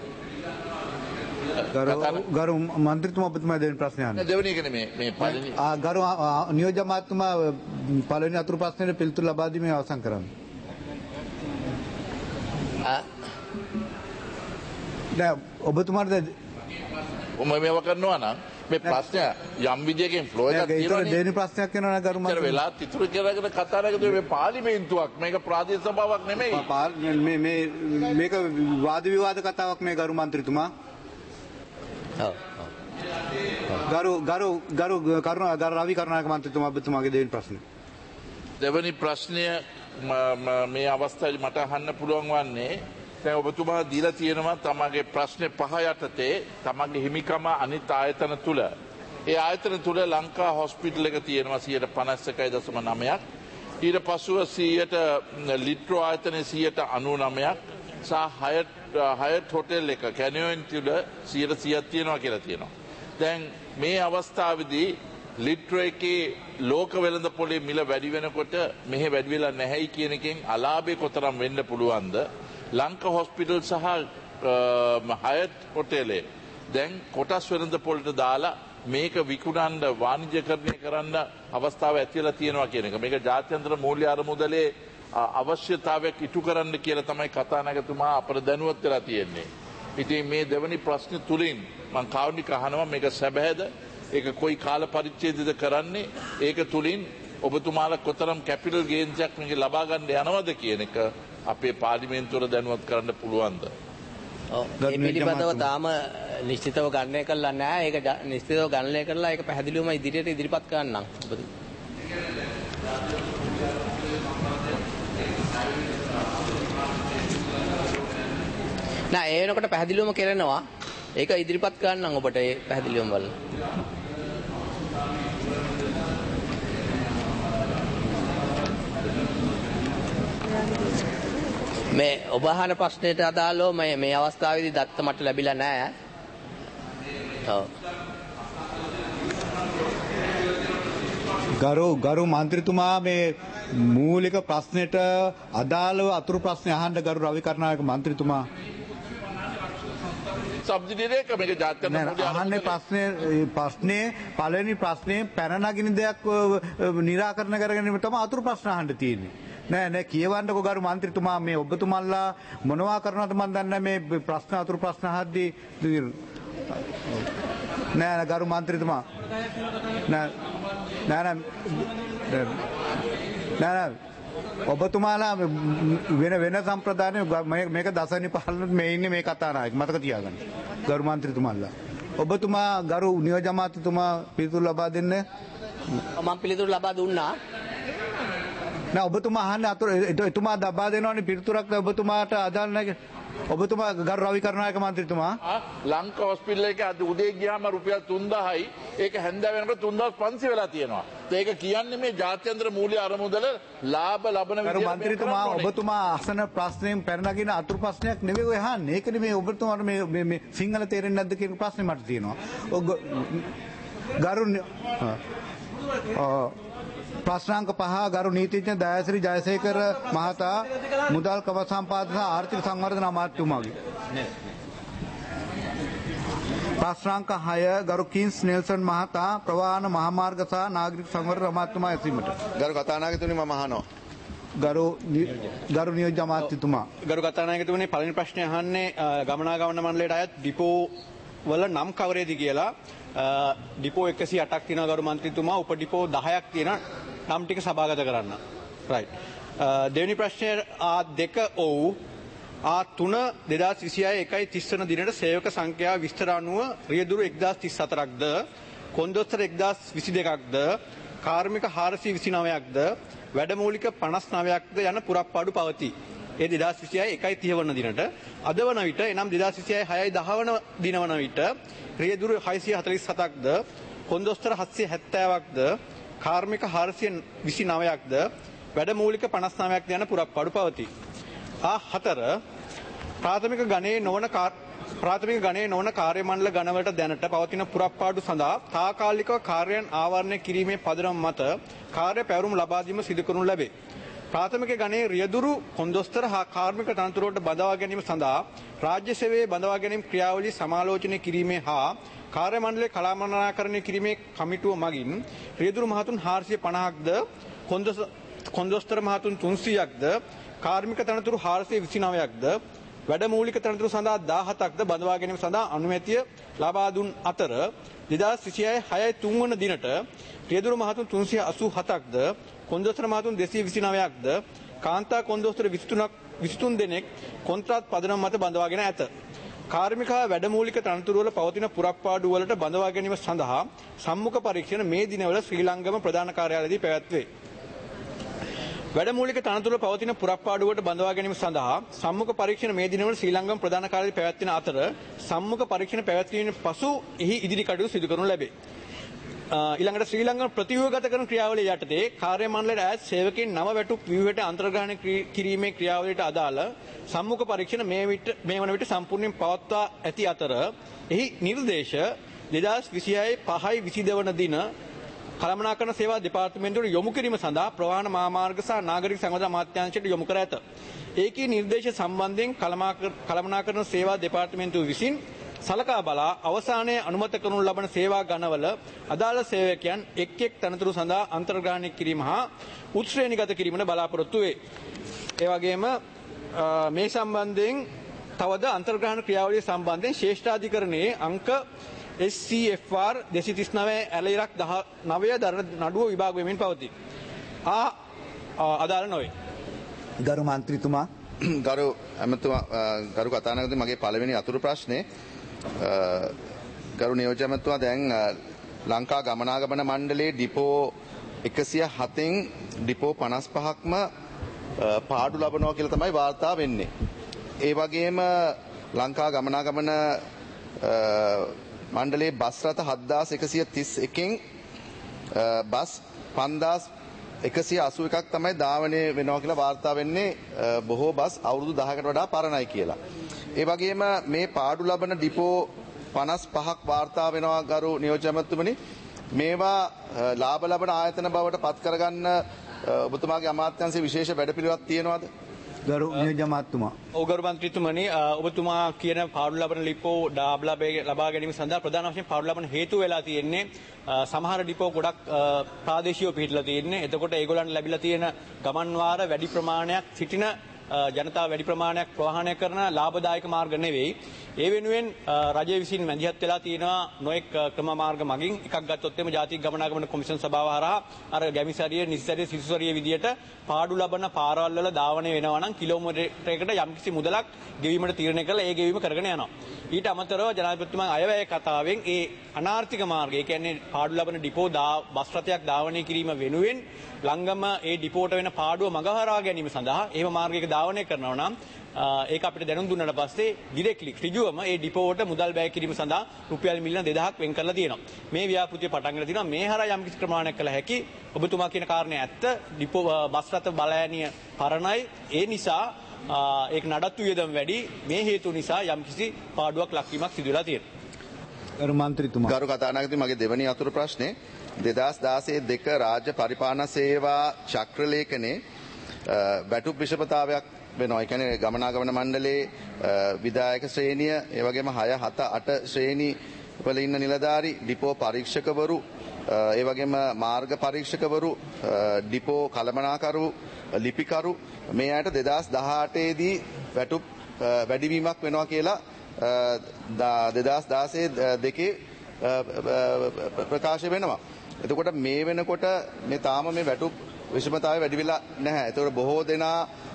A: ගරු ගරු මන්ත්‍රීතුමා ඔබතුමා දෙන ප්‍රශ්නය අහන්න.
J: දෙවෙනි එක නෙමෙයි මේ පළවෙනි.
A: ආ ගරු නියෝජ්‍ය මාත්තුමා පළවෙනි අතුරු ප්‍රශ්නෙට පිළිතුරු ලබා දීමේ අවසන් කරන්න. දැන් ඔබතුමාට
J: ඔම මේව කරනවා නම් මේ ප්‍රශ්න යම් විදියකින් ෆ්ලෝ එකක් තියෙනවනේ.
A: දෙවෙනි ප්‍රශ්නයක් වෙනවා නේ ගරු මන්ත්‍රී.
J: වෙලා තිතුරු කරගෙන කතා කරගෙන මේ පාර්ලිමේන්තුවක් මේක ප්‍රාදේශීය සභාවක් නෙමෙයි.
A: මේ මේ මේක වාද විවාද කතාවක් මේ ගරු මන්ත්‍රීතුමා.
K: ඔව්.
A: ගරු ගරු ගරු කරුණා ගරු රවි කරුණානායක මන්ත්‍රීතුමා ඔබතුමාගේ දෙවෙනි ප්‍රශ්නය.
J: දෙවෙනි ප්‍රශ්නය මේ අවස්ථාවේ මට අහන්න පුළුවන් වන්නේ දැන් ඔබතුමා දීලා තියෙනවා තමගේ ප්‍රශ්නේ පහ යටතේ තමගේ හිමිකම අනිත් ආයතන තුල. ඒ ආයතන තුල ලංකා හොස්පිටල් එක තියෙනවා සියයට පනස් එකයි දශම නවයක්. ඊට පසුව සියයට ලිට්‍රෝ ආයතනයේ සියයට අනූ නවයක් සහ හයට් හයට් හොටෙල් එක කැනියෝන් තුල සියයට සියයක් තියෙනවා කියලා තියෙනවා. දැන් මේ අවස්ථාවේදී ලිට්‍රෝ එකේ ලෝක වෙළඳ පොලේ මිල වැඩි වෙනකොට මෙහෙ වැඩි වෙලා නැහැයි කියන එකෙන් අලාභේ කොතරම් වෙන්න පුළුවන්ද? ලංකා හොස්පිටල් සහ හයට් හොටෙලේ දැන් කොටස් වෙළඳ පොලට දාලා මේක විකුණන්න වාණිජ්‍යකරණය කරන්න අවස්ථාව ඇතිලා තියෙනවා කියන එක. මේක ජාත්‍යන්තර මූල්‍ය අරමුදලේ අවශ්‍යතාවයක් ඉටු කරන්න කියලා තමයි කතානායකතුමා අපට දැනුවත් වෙලා තියෙන්නේ. ඉතින් මේ දෙවනි ප්‍රශ්න තුලින් මම කාරුණික අහනවා මේක සැබෑද? ඒක කොයි කාල පරිච්ඡේදයද කරන්නේ? ඒක තුලින් ඔබතුමාලා කොතරම් කැපිටල් ගේන්ස් එකක් මේක ලබා ගන්න යනවද කියන එක අපේ පාර්ලිමේන්තුවල දැනුවත් කරන්න පුළුවන්ද?
K: ඒ පිළිබඳව තාම නිශ්චිතව ගණනය කරලා නැහැ. ඒක නිශ්චිතව ගණනය කරලා ඒක පැහැදිලිවම ඉදිරියට ඉදිරිපත් කරන්නම්. නෑ ඒ වෙනකොට පැහැදිලිවම කරනවා. ඒක ඉදිරිපත් කරන්නම් ඔබට ඒ පැහැදිලිවම බලන්න. මේ ඔබ අහන ප්‍රශ්නෙට අදාළව මේ මේ අවස්ථාවේදී දත්ත මට ලැබිලා නැහැ. ඔව්.
A: ගරු ගරු මන්ත්‍රීතුමා මේ මූලික ප්‍රශ්නෙට අදාළව අතුරු ප්‍රශ්න අහන්න ගරු රවි කරුණානායක මන්ත්‍රීතුමා.
J: සබ්සිඩි රේක මේක ජාත්‍යන්තර මූල්‍ය
A: අහන්නේ ප්‍රශ්නේ ප්‍රශ්නේ පළවෙනි ප්‍රශ්නේ පැන නගින දෙයක් निराකරණ කර ගැනීම තමයි අතුරු ප්‍රශ්න අහන්න තියෙන්නේ. නෑ නෑ කියවන්නකෝ ගරු මන්ත්‍රීතුමා මේ ඔබතුමන්ලා මොනවා කරනවද මන් දන්නේ මේ ප්‍රශ්න අතුරු ප්‍රශ්න අහද්දී නෑ නෑ ගරු මන්ත්‍රීතුමා නෑ නෑ නෑ නෑ ඔබතුමාලා වෙන වෙන සම්ප්‍රදාන මේක දසනි පාලන මේ ඉන්නේ මේ කතානායක මතක තියාගන්න ගරු මන්ත්‍රීතුමාලා ඔබතුමා ගරු නියෝජ්‍ය අමාත්‍යතුමා පිළිතුරු ලබා දෙන්න
K: මම පිළිතුරු ලබා දුන්නා
A: නෑ ඔබතුමා අහන්නේ අතුරු එතුමා දබා දෙනවනේ පිළිතුරක් ඔබතුමාට අදාළ නැහැ ඔබතුමා ගරු රවි කරුණානායක මන්ත්‍රීතුමා
J: ලංකා හොස්පිටල් එකේ අද උදේ ගියාම රුපියල් තුන්දාහයි ඒක හැන්දෑව වෙනකොට තුන්දාස් පන්සිය වෙලා තියෙනවා. ඒක කියන්නේ මේ ජාත්‍යන්තර මූල්‍ය අරමුදල ලාභ ලබන විදියට
A: ගරු මන්ත්‍රීතුමා ඔබතුමා අසන ප්‍රශ්නෙන් පැන නගින අතුරු ප්‍රශ්නයක් නෙවෙයි ඔය අහන්නේ. ඒක නෙමෙයි ඔබතුමාට මේ මේ සිංහල තේරෙන්නේ නැද්ද කියන ප්‍රශ්නේ මට තියෙනවා. ගරු ප්‍රශ්නාංක පහ ගරු නීතිඥ දයාසිරි ජයසේකර මහතා මුදල් කම සම්පාදන සහ ආර්ථික සංවර්ධන අමාත්‍යතුමාගේ ප්‍රශ්නාංක හය ගරු කින්ස් නෙල්සන් මහතා ප්‍රවාහන මහමාර්ග සහ නාගරික සංවර්ධන අමාත්‍යතුමා ඇසීමට
L: ගරු කතානායකතුමනි මම අහනවා
A: ගරු ගරු නියෝජ්‍ය අමාත්‍යතුමා
M: ගරු කතානායකතුමනි පළවෙනි ප්‍රශ්නේ අහන්නේ ගමනාගමන මණ්ඩලයට අයත් ඩිපෝ වල නම් කවරේද කියලා ඩිපෝ එකසිය අටක් තියෙනවා ගරු මන්ත්‍රීතුමා උප ඩිපෝ දහයක් තියෙනවා නම් ටික සභාගත කරන්න. රයිට්. දෙවෙනි ප්‍රශ්නය ආ දෙක ඔව් ආ තුන දෙදාස් විසිහය එකයි තිස් වන දිනට සේවක සංඛ්‍යාව විස්තර අනුව රියදුරු එක්දාස් තිස් හතරක්ද කොන්දොස්තර එක්දාස් විසි දෙකක්ද කාර්මික හාරසිය විසි නවයක්ද වැඩමූලික පනස් නවයක්ද යන පුරප්පාඩු පවතී. ඒ දෙදාස් විසිහය එකයි තිහ වන දිනට අද වන විට එනම් දෙදාස් විසිහය හයයි දහ වන දින වන විට රියදුරු හයසිය හතළිස් හතක්ද කොන්දොස්තර හත්සිය හැත්තෑවක්ද කාර්මික හාරසිය විසි නවයක්ද වැඩමූලික පනස් නවයක්ද යන පුරප්පාඩු පවතී. ආ හතර ප්‍රාථමික ගණයේ නොවන ප්‍රාථමික ගණයේ නොවන කාර්ය මණ්ඩල ගණවලට දැනට පවතින පුරප්පාඩු සඳහා තාකාලිකව කාර්යයන් ආවරණය කිරීමේ පදනම මත කාර්ය පැවරුම් ලබා දීම සිදු කරනු ලැබේ. ප්‍රාථමික ගණයේ රියදුරු කොන්දොස්තර හා කාර්මික තනතුරුවට බඳවා ගැනීම සඳහා රාජ්‍ය සේවයේ බඳවා ගැනීම ක්‍රියාවලිය සමාලෝචනය කිරීමේ හා කාර්ය මණ්ඩලයේ කළමනාකරණය කිරීමේ කමිටුව මගින් රියදුරු මහතුන් හාරසිය පනහක්ද කොන්දොස්තර මහතුන් තුන්සීයක්ද කාර්මික තනතුරු හාරසිය විසි නවයක්ද වැඩමූලික තනතුරු සඳහා දාහතක්ද බඳවා ගැනීම සඳහා අනුමැතිය ලබා දුන් අතර දෙදාස් විසිහය හයයි තුන් වන දිනට රියදුරු මහතුන් තුන්සිය අසූ හතක්ද කොන්දොස්තර මහතුන් දෙසිය විසි නවයක්ද කාන්තා කොන්දොස්තර විසි තුනක් විසි තුන් දෙනෙක් කොන්ත්‍රාත් පදනම මත බඳවාගෙන ඇත. කාර්මික හා වැඩමූලික තනතුරු වල පවතින පුරප්පාඩු වලට බඳවා ගැනීම සඳහා සම්මුඛ පරීක්ෂණ මේ දිනවල ශ්‍රී ලංකම ප්‍රධාන කාර්යාලයේදී පැවැත්වේ. වැඩමූලික තනතුරු පවතින පුරප්පාඩු වලට බඳවා ගැනීම සඳහා සම්මුඛ පරීක්ෂණ මේ දිනවල ශ්‍රී ලංකම ප්‍රධාන කාර්යාලයේදී පැවැත්වෙන අතර සම්මුඛ පරීක්ෂණ පැවැත්වීමෙන් පසු එහි ඉදිරි කටයුතු සිදු කරනු ලැබේ. ඊළඟට ශ්‍රී ලංකා ප්‍රතිව්‍යුහගත කරන ක්‍රියාවලිය යටතේ කාර්ය මණ්ඩලයට අයත් සේවකයන් නව වැටුප් ව්‍යුහයට අන්තර්ග්‍රහණය කිරීමේ ක්‍රියාවලියට අදාළ සම්මුඛ පරීක්ෂණ මේ විට මේ වන විට සම්පූර්ණයෙන් පවත්වා ඇති අතර එහි නිර්දේශ දෙදාස් විසිහයයි පහයි විසි දෙක වන දින කළමනාකරණ සේවා දෙපාර්තමේන්තුවට යොමු කිරීම සඳහා ප්‍රවාහන මහාමාර්ග සහ නාගරික සංවර්ධන අමාත්‍යාංශයට යොමු කර ඇත. ඒකී නිර්දේශ සම්බන්ධයෙන් කළමනාකරණ සේවා දෙපාර්තමේන්තුව විසින් සලකා බලා අවසානයේ අනුමත කරනු ලබන සේවා ගණවල අදාළ සේවකයන් එක් එක් තනතුරු සඳහා අන්තර්ග්‍රහණය කිරීම හා උත්ශ්‍රේණිගත කිරීමට බලාපොරොත්තු වේ. ඒ වගේම මේ සම්බන්ධයෙන් තවද අන්තර්ග්‍රහණ ක්‍රියාවලිය සම්බන්ධයෙන් ශ්‍රේෂ්ඨාධිකරණයේ අංක S C F R දෙසිය තිස් නවය ඇල ඉරක් නවය දරන නඩුව විභාග වෙමින් පවතී. ආ අදාළ නොවේ.
A: ගරු මන්ත්‍රීතුමා
L: ගරු ඇමතුමා ගරු කතානායකතුමා මගේ පළවෙනි අතුරු ප්‍රශ්නේ ගරු නියෝජ්‍ය ඇමතුමා දැන් ලංකා ගමනාගමන මණ්ඩලයේ ඩිපෝ එකසිය හතෙන් ඩිපෝ පනස් පහක්ම පාඩු ලබනවා කියලා තමයි වාර්තා වෙන්නේ. ඒ වගේම ලංකා ගමනාගමන මණ්ඩලයේ බස් රථ හත්දාස් එකසිය තිස් එකෙන් බස් පන්දාස් එකසිය අසූ එකක් තමයි ධාවනය වෙනවා කියලා වාර්තා වෙන්නේ බොහෝ බස් අවුරුදු දහකට වඩා පරණයි කියලා. ඒ වගේම මේ පාඩු ලබන ඩිපෝ පනස් පහක් වාර්තා වෙනවා ගරු නියෝජ්‍ය ඇමතුමනි. මේවා ලාභ ලබන ආයතන බවට පත් කරගන්න ඔබතුමාගේ අමාත්‍යාංශයේ විශේෂ වැඩපිළිවෙලක් තියෙනවද?
A: ගරු නියෝජ්‍ය අමාත්‍යතුමා.
M: ඔව් ගරු මන්ත්‍රීතුමනි ඔබතුමා කියන පාඩු ලබන ලිපෝ ලාභ ලබා ගැනීම සඳහා ප්‍රධාන වශයෙන් පාඩු ලබන හේතු වෙලා තියෙන්නේ සමහර ඩිපෝ ගොඩක් ප්‍රාදේශීයව පිහිටලා තියෙන්නේ. එතකොට ඒගොල්ලන්ට ලැබිලා තියෙන ගමන් වාර වැඩි ප්‍රමාණයක් සිටින ජනතාව වැඩි ප්‍රමාණයක් ප්‍රවාහනය කරන ලාභදායක මාර්ග නෙවෙයි. ඒ වෙනුවෙන් රජය විසින් මැදිහත් වෙලා තියෙනවා නොඑක් ක්‍රම මාර්ග මගින් එකක් ගත්තොත් එimhe ජාතික ගමනාගමන කොමිෂන් සභාව හරහා අර ගැමිසාරිය නිසිසාරිය සිසුසාරිය විදියට පාඩු ලබන පාරවල් වල ධාවනය වෙනවා නම් කිලෝමීටරයකට යම්කිසි මුදලක් ගෙවීමට තීරණය කරලා ඒ ගෙවීම කරගෙන යනවා. ඊට අමතරව ජනාධිපතිතුමා අයවැය කතාවෙන් ඒ අනාර්ථික මාර්ගය, ඒ කියන්නේ පාඩු ලබන ඩිපෝ බස් රථයක් ධාවනය කිරීම වෙනුවෙන් ළංගම ඒ ඩිපෝට වෙන පාඩුව මගහරවා ගැනීම සඳහා එහෙම මාර්ගයක ධාවනය කරනවා නම් ඒක අපිට දැනුම් දුන්නාට පස්සේ ඩිරෙක්ට්ලි ඍජුවම ඒ ඩිපෝවට මුදල් වැය කිරීම සඳහා රුපියල් මිලියන දෙදහක් වෙන් කරලා තියෙනවා. මේ ව්‍යාපෘතිය පටන් ගන්න තියෙනවා. මේ හරහා යම් කිසි ප්‍රමාණයක් කළ හැකි. ඔබතුමා කියන කාරණේ ඇත්ත. ඩිපෝ බස් රථ බලයනිය පරණයි. ඒ නිසා ඒක නඩත්තු වියදම් වැඩි. මේ හේතු නිසා යම් කිසි පාඩුවක් ලක්වීමක් සිදු වෙලා තියෙනවා.
A: ගරු මන්ත්‍රීතුමා.
L: ගරු කතානායකතුමා මගේ දෙවැනි අතුරු ප්‍රශ්නේ දෙදහස් දාසය දෙක රාජ්‍ය පරිපාලන සේවා චක්‍රලේඛනයේ වැටුප් විෂමතාවයක් වෙනවා. ඒ කියන්නේ ගමනාගමන මණ්ඩලයේ විධායක ශ්‍රේණිය, ඒ වගේම හය හත අට ශ්‍රේණි වල ඉන්න නිලධාරි, ඩිපෝ පරීක්ෂකවරු, ඒ වගේම මාර්ග පරීක්ෂකවරු, ඩිපෝ කළමනාකරු, ලිපිකරු මේ අයට දෙදහස් දහඅටේ දී වැටුප් වැඩිවීමක් වෙනවා කියලා දෙදහස් දාසය දෙකේ ප්‍රකාශ වෙනවා. එතකොට මේ වෙනකොට මේ තාම මේ වැටුප් විෂමතාවය වැඩි වෙලා නැහැ. එතකොට බොහෝ දෙනා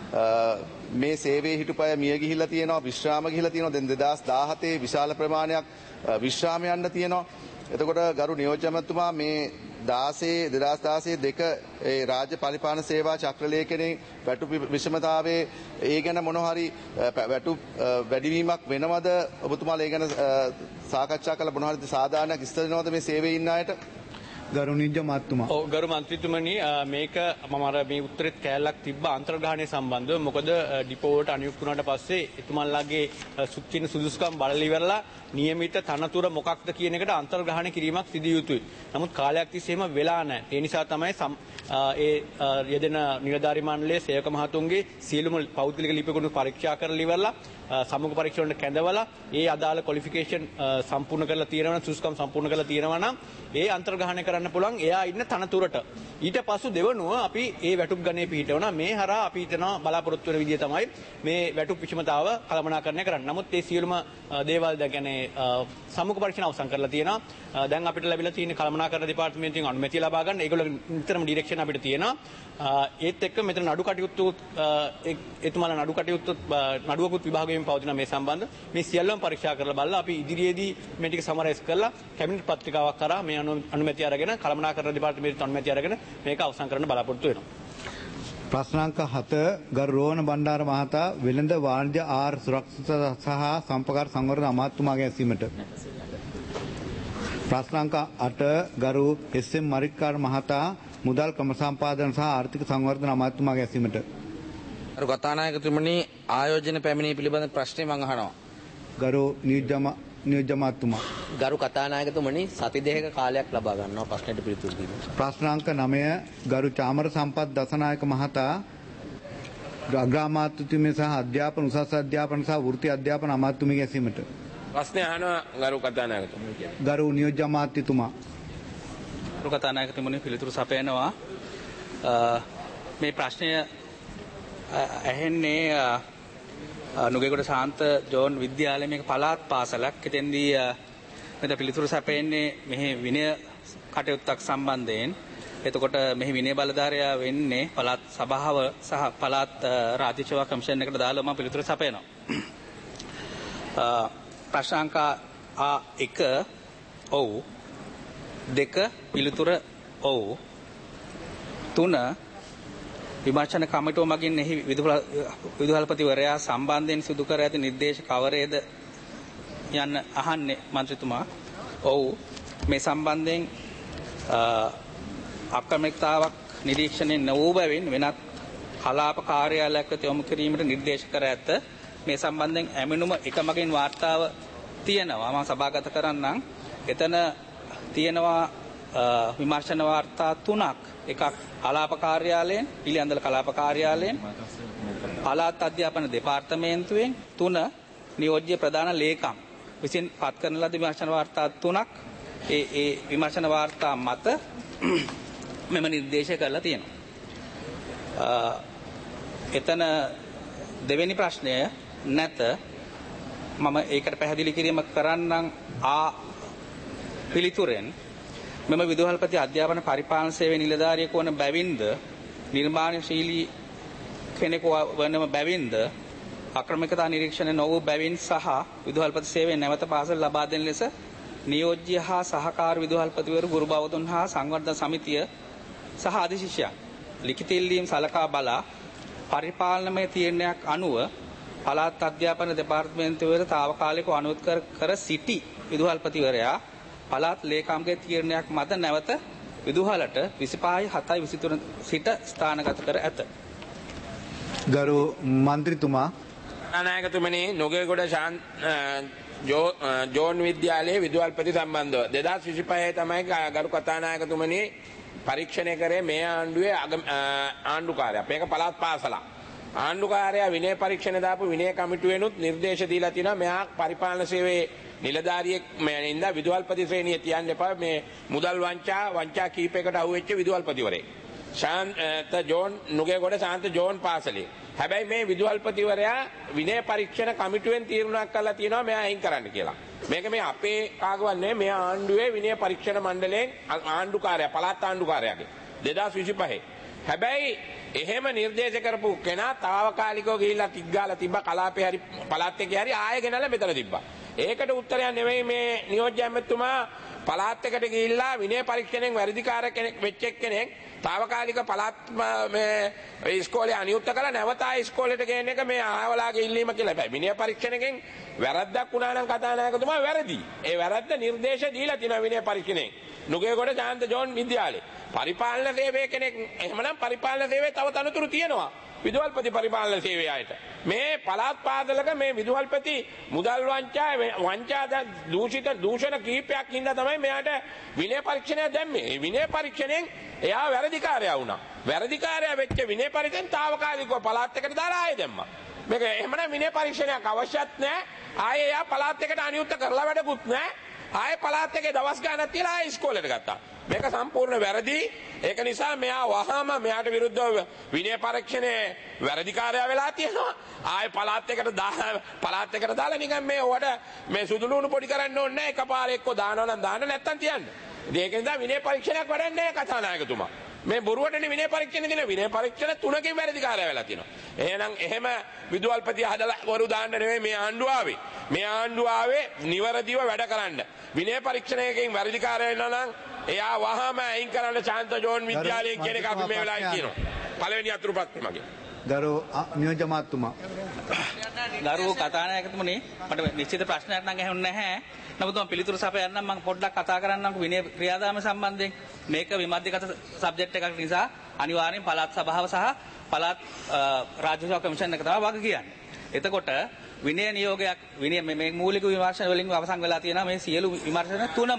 L: මේ සේවයේ හිටපය මිය ගිහිල්ලා තියෙනවා, විශ්‍රාම ගිහිල්ලා තියෙනවා. දැන් දෙදහස් දහහතේ විශාල ප්‍රමාණයක් විශ්‍රාම යන්න තියෙනවා. එතකොට ගරු නියෝජ්‍ය ඇමතුමා මේ දාසේ දෙදහස් දාසේ දෙක ඒ රාජ්‍ය පරිපාලන සේවා චක්‍රලේඛනයේ වැටුප් විෂමතාවයේ ඒ ගැන මොන හරි වැටුප් වැඩිවීමක් වෙනවද? ඔබතුමාලා ඒ ගැන සාකච්ඡා කළ මොන හරි සාධාරණයක් ඉස්තර වෙනවද මේ සේවයේ ඉන්න අයට?
A: ගරු නියෝජ්‍ය අමාත්‍යතුමා.
M: ඔව් ගරු මන්ත්‍රීතුමනි මේක මම අර මේ උත්තරෙත් කෑල්ලක් තිබ්බ අන්තර්ග්‍රහණය සම්බන්ධව. මොකද ඩිපෝ වලට අනියුක්ත වුණාට පස්සේ එතුමන්ලාගේ සුචින සුදුසුකම් බලලා ඉවරලා නියමිත තනතුර මොකක්ද කියන එකට අන්තර්ග්‍රහණය කිරීමක් සිදු යුතුයි. නමුත් කාලයක් තිස්සේම වෙලා නැහැ. ඒ නිසා තමයි ඒ යෙදෙන නිලධාරි මණ්ඩලයේ සේවක මහතුන්ගේ සියලුම පෞද්ගලික ලිපිගුණ පරීක්ෂා කරලා ඉවරලා සමුග පරීක්ෂණ කැඳවලා ඒ අදාළ ක්වොලිෆිකේෂන් සම්පූර්ණ කරලා තියෙනවා නම් සුසුකම් සම්පූර්ණ කරලා තියෙනවා නම් ඒ අන්තර්ග්‍රහණය කරන්න පුළුවන් එයා ඉන්න තනතුරට. ඊට පසු දෙවනුව අපි ඒ වැටුප් ගණේ පිහිටවනවා. මේ හරහා අපි හිතනවා බලාපොරොත්තු වෙන විදිය තමයි මේ වැටුප් විෂමතාව කළමනාකරණය කරන්න. නමුත් ඒ සියලුම දේවල් දැන් කියන්නේ සමුග පරීක්ෂණ අවසන් කරලා තියෙනවා. දැන් අපිට ලැබිලා තියෙන කළමනාකරණ දෙපාර්තමේන්තුවෙන් අනුමැතිය ලබා ගන්න. ඒගොල්ලෝ නිතරම ඩිරෙක්ෂන් අපිට තියෙනවා. ඒත් එක්ක මෙතන නඩු කටයුතු එතුමාලා නඩු කටයුතු නඩුවකුත් විභාගයෙන් පවතින මේ සම්බන්ධ මේ සියල්ලම පරීක්ෂා කරලා බලලා අපි ඉදිරියේදී මේ ටික සමරයිස් කරලා කැබිනට් පත්‍රිකාවක් කරා මේ අනුමැතිය අරගෙන කළමනාකරණ දෙපාර්තමේන්තුවට අනුමැතිය අරගෙන මේක අවසන් කරන්න බලාපොරොත්තු වෙනවා.
A: ප්‍රශ්නාංක හත ගරු රෝහණ බණ්ඩාර මහතා වෙළඳ වාණිජ්‍ය ආහාර සුරක්ෂිතතා සහ සම්පකාර සංවර්ධන අමාත්‍යතුමාගේ ඇසීමට. ප්‍රශ්නාංක අට ගරු එස් එම් මරික්කාර මහතා මුදල් ක්‍රම සම්පාදන සහ ආර්ථික සංවර්ධන අමාත්‍යතුමාගේ ඇසීමට.
E: ගරු කතානායකතුමනි ආයෝජන පැමිණීම පිළිබඳ ප්‍රශ්නේ මම අහනවා.
A: ගරු නියෝජ්‍ය අමාත්‍යතුමා.
K: ගරු කතානායකතුමනි සති දෙකක කාලයක් ලබා ගන්නවා ප්‍රශ්නෙට පිළිතුරු දීමට.
A: ප්‍රශ්නාංක නවය ගරු චාමර සම්පත් දසනායක මහතා අග්‍රාමාත්‍යතුමිය සහ අධ්‍යාපන උසස් අධ්‍යාපන සහ වෘත්ති අධ්‍යාපන අමාත්‍යතුමියගේ ඇසීමට.
N: ප්‍රශ්නේ අහනවා ගරු කතානායකතුමනි.
A: ගරු නියෝජ්‍ය අමාත්‍යතුමා.
O: ගරු කතානායකතුමනි පිළිතුරු සපයනවා. මේ ප්‍රශ්නය ඇහෙන්නේ නුගේගොඩ ශාන්ත ජෝන් විද්‍යාලයේ මේක පළාත් පාසලක්. එතෙන්දී මෙතන පිළිතුරු සැපෙන්නේ මෙහි විනය කටයුත්තක් සම්බන්ධයෙන් එතකොට මෙහි විනය බලධාරයා වෙන්නේ පළාත් සභාව සහ පළාත් රාජ්‍ය සේවා කමිෂන් එකට දාලා මම පිළිතුරු සපයනවා. ප්‍රශ්නාංක ආ එක ඔව් දෙක පිළිතුර ඔව් තුන විමර්ශන කමිටුව මගින් එහි විදුහල්පතිවරයා සම්බන්ධයෙන් සිදු කර ඇති නිර්දේශ කවරේද යන්න අහන්නේ මන්ත්‍රීතුමා. ඔව් මේ සම්බන්ධයෙන් අක්‍රමිකතාවක් නිරීක්ෂණය නොවූ බැවින් වෙනත් කලාප කාර්යාලයක් වෙත යොමු කිරීමට නිර්දේශ කර ඇත. මේ සම්බන්ධයෙන් ඇමනුම එක මගින් වාර්තාව තියෙනවා. මම සභාගත කරන්නම්. එතන තියෙනවා විමර්ශන වාර්තා තුනක්. එකක් කලාප කාර්යාලයෙන්, පිළියන්දල කලාප කාර්යාලයෙන්, පළාත් අධ්‍යාපන දෙපාර්තමේන්තුවෙන්, තුන නියෝජ්‍ය ප්‍රධාන ලේකම් විසින් පත් කරන ලද විමර්ශන වාර්තා තුනක්. ඒ ඒ විමර්ශන වාර්තා මත මෙම නිර්දේශ කරලා තියෙනවා. එතන දෙවෙනි ප්‍රශ්නය නැත. මම ඒකට පැහැදිලි කිරීම කරන්නම්. ආ පිළිතුරෙන් මෙම විදුහල්පති අධ්‍යාපන පරිපාලන සේවයේ නිලධාරියෙකු වන බැවින්ද නිර්මාණශීලී කෙනෙකු වන බැවින්ද අක්‍රමිකතා නිරීක්ෂණය නොවූ බැවින් සහ විදුහල්පති සේවයේ නැවත පාසල් ලබා දෙන ලෙස නියෝජ්‍ය හා සහකාර විදුහල්පතිවරු ගුරු බවතුන් හා සංවර්ධන සමිතිය සහ අධිශිෂ්‍යයන් ලිඛිත ඉල්ලීම් සලකා බලා පරිපාලනමය තීරණයක් අනුව පළාත් අධ්‍යාපන දෙපාර්තමේන්තුවේද తాවකාලිකව අනුමත කර, කර සිටි විදුහල්පතිවරයා පළාත් ලේකම්ගේ තීරණයක් මත නැවත විදුහලට විසිපහයි හතයි විසිතුන සිට ස්ථානගත කර ඇත.
A: ගරු මන්ත්‍රීතුමා
N: අනායකතුමනි නොගේගොඩ ශාන් ජෝන් විද්‍යාලයේ විදුහල්පති සම්බන්ධව දෙදාස් විසිපහේ තමයි ගරු කතානායකතුමනි පරීක්ෂණය කරේ මේ ආණ්ඩුවේ ආණ්ඩුකාරයා. මේක පළාත් පාසලක්. ආණ්ඩුකාරයා විනය පරීක්ෂණ දාපු විනය කමිටුවෙනුත් නිර්දේශ දීලා තිනවා මෙහා පරිපාලන සේවයේ නිලධාරියෙක් මේ ඉඳලා විදුහල්පති ශ්‍රේණිය තියන්න එපා. මේ මුදල් වංචා වංචා කීපයකට අහුවෙච්ච විදුහල්පතිවරයෙක්. ශාන්ත ජෝන් නුගේගොඩ ශාන්ත ජෝන් පාසලේ. හැබැයි මේ විදුහල්පතිවරයා විනය පරීක්ෂණ කමිටුවෙන් තීරණයක් කළා තියෙනවා මෙයා අයින් කරන්න කියලා. මේක මේ අපේ කාගවත් නෙවෙයි මේ ආණ්ඩුවේ විනය පරීක්ෂණ මණ්ඩලයෙන් ආණ්ඩුකාරයා පළාත් ආණ්ඩුකාරයාගේ දෙදාස් විසිපහේ. හැබැයි එහෙම නිර්දේශ කරපු කෙනා తాවකාලිකව ගිහිල්ලා ටික් ගාලා තිබ්බා කලාපේ හරි පළාත් එකේ හරි ආයෙ ගෙනල්ලා මෙතන තිබ්බා. ඒකට උත්තරයක් නෙවෙයි මේ නියෝජ්‍ය ඇමතුමා පළාත් එකට ගිහිල්ලා විනය පරීක්ෂණයෙන් වැරදිකාර කෙනෙක් වෙච්ච කෙනෙක් తాවකාලික පළාත් මේ ඉස්කෝලේ අනියුක්ත කළා නැවත ආයෙ ඉස්කෝලේට ගේන එක මේ ආවලාගේ ඉල්ලීම කියලා බෑ. විනය පරීක්ෂණයෙන් වැරද්දක් වුණා නම් කතානායකතුමා වැරදි. ඒ වැරද්ද නිර්දේශ දීලා තිනවා විනය පරීක්ෂණයෙන්. නුගේගොඩ ශාන්ත ජෝන් විද්‍යාලේ. පරිපාලන සේවයේ කෙනෙක් එහෙමනම් පරිපාලන සේවයේ තව තනතුරු තියෙනවා. විදුහල්පති පරිපාලන සේවය ආයත මේ පළාත් පාසලක මේ විදුහල්පති මුදල් වංචා වංචා දූෂිත දූෂණ කීපයක් හින්දා තමයි මෙයාට විනය පරීක්ෂණය දැම්මේ. මේ විනය පරීක්ෂණයෙන් එයා වැරදිකාරයා වුණා. වැරදිකාරයා වෙච්ච විනය පරීක්ෂණයෙන් తాවකාලිකව පළාත් එකට දාලා ආයෙ දැම්මා. මේක එහෙමනම් විනය පරීක්ෂණයක් අවශ්‍යත් නැහැ. ආයෙ එයා පළාත් එකට අනියුක්ත කරලා වැඩකුත් නැහැ. ආයෙ පළාත් එකේ දවස් ගානක් තියලා ආයෙ ඉස්කෝලේට ගත්තා. මේක සම්පූර්ණ වැරදි. ඒක නිසා මෙයා වහාම මෙයාට විරුද්ධව විනය පරීක්ෂණයේ වැරදිකාරයා වෙලා තියෙනවා. ආයෙ පළාත් එකට දාලා පළාත් එකට දාලා නිකන් මේ ඔයාට මේ සුදුලුණු පොඩි කරන්න ඕනේ නැහැ. එකපාරේ එක්ක දානවා නම් දාන්න නැත්තම් තියන්න. ඒක නිසා විනය පරීක්ෂණයක් වඩන්නේ නැහැ කතානායකතුමා. මේ බොරුවටනේ විනය පරීක්ෂණ දෙන විනය පරීක්ෂණ තුනකින් වැරදිකාරයා වෙලා තියෙනවා. එහෙනම් එහෙම විදුහල්පති හදලා වරු දාන්න නෙවෙයි මේ ආණ්ඩුව ආවේ. මේ ආණ්ඩුව ආවේ නිවැරදිව වැඩ කරන්න. විනය පරීක්ෂණයකින් වැරදිකාරයා වෙනවා නම් එයා වහාම අයින් කරන්න ශාන්ත ජෝන් විද්‍යාලයෙන් කියන එක අපි මේ වෙලාවේ කියනවා. පළවෙනි අතුරු ප්‍රශ්නේ මගේ.
A: ගරු නියෝජ්‍ය මාත්තුමා.
O: ගරු කතානායකතුමනි මට නිශ්චිත ප්‍රශ්නයක් නම් ඇහුන්නේ නැහැ. නමුත් මම පිළිතුරු සපයන්නම්. මම පොඩ්ඩක් කතා කරන්නම් විනය ක්‍රියාදාම සම්බන්ධයෙන්. මේක විමර්ශකගත සබ්ජෙක්ට් එකක් නිසා අනිවාර්යෙන් පළාත් සභාව සහ පළාත් රාජ්‍ය සේවා කමිෂන් එක තමයි වග කියන්නේ. එතකොට විනය නියෝගයක් විනය මේ මූලික විමර්ශන වලින් අවසන් වෙලා තියෙනවා මේ සියලු විමර්ශන තුනම.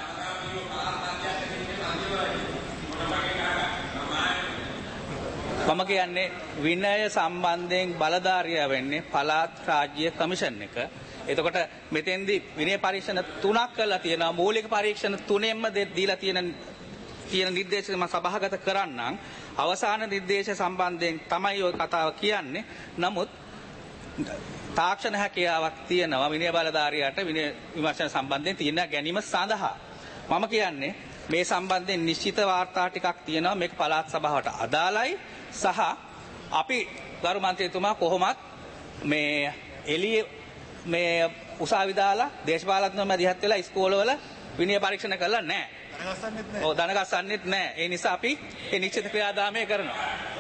O: මම කියන්නේ විනය සම්බන්ධයෙන් බලධාරියා වෙන්නේ පළාත් රාජ්‍ය කමිෂන් එක. එතකොට මෙතෙන්දී විනය පරීක්ෂණ තුනක් කරලා තියෙනවා. මූලික පරීක්ෂණ තුනෙන්ම දීලා තියෙන තියෙන නිර්දේශ මම සභාගත කරන්නම්. අවසාන නිර්දේශ සම්බන්ධයෙන් තමයි ওই කතාව කියන්නේ. නමුත් තාක්ෂණ හැකියාවක් තියෙනවා විනය බලධාරියාට විනය විමර්ශන සම්බන්ධයෙන් තීරණ ගැනීම සඳහා. මම කියන්නේ මේ සම්බන්ධයෙන් නිශ්චිත වාර්තා ටිකක් තියෙනවා මේක පළාත් සභාවට අදාළයි සහ අපි ගරු මන්ත්‍රීතුමා කොහොමත් මේ එළිය මේ උසාවි දාලා දේශපාලඥයෝ මැදිහත් වෙලා ඉස්කෝලවල විනය පරීක්ෂණ කළා නැහැ. ඔව් දනගස්සන්නෙත් නැහැ. ඒ නිසා අපි ඒ නිශ්චිත ක්‍රියාදාමය කරනවා.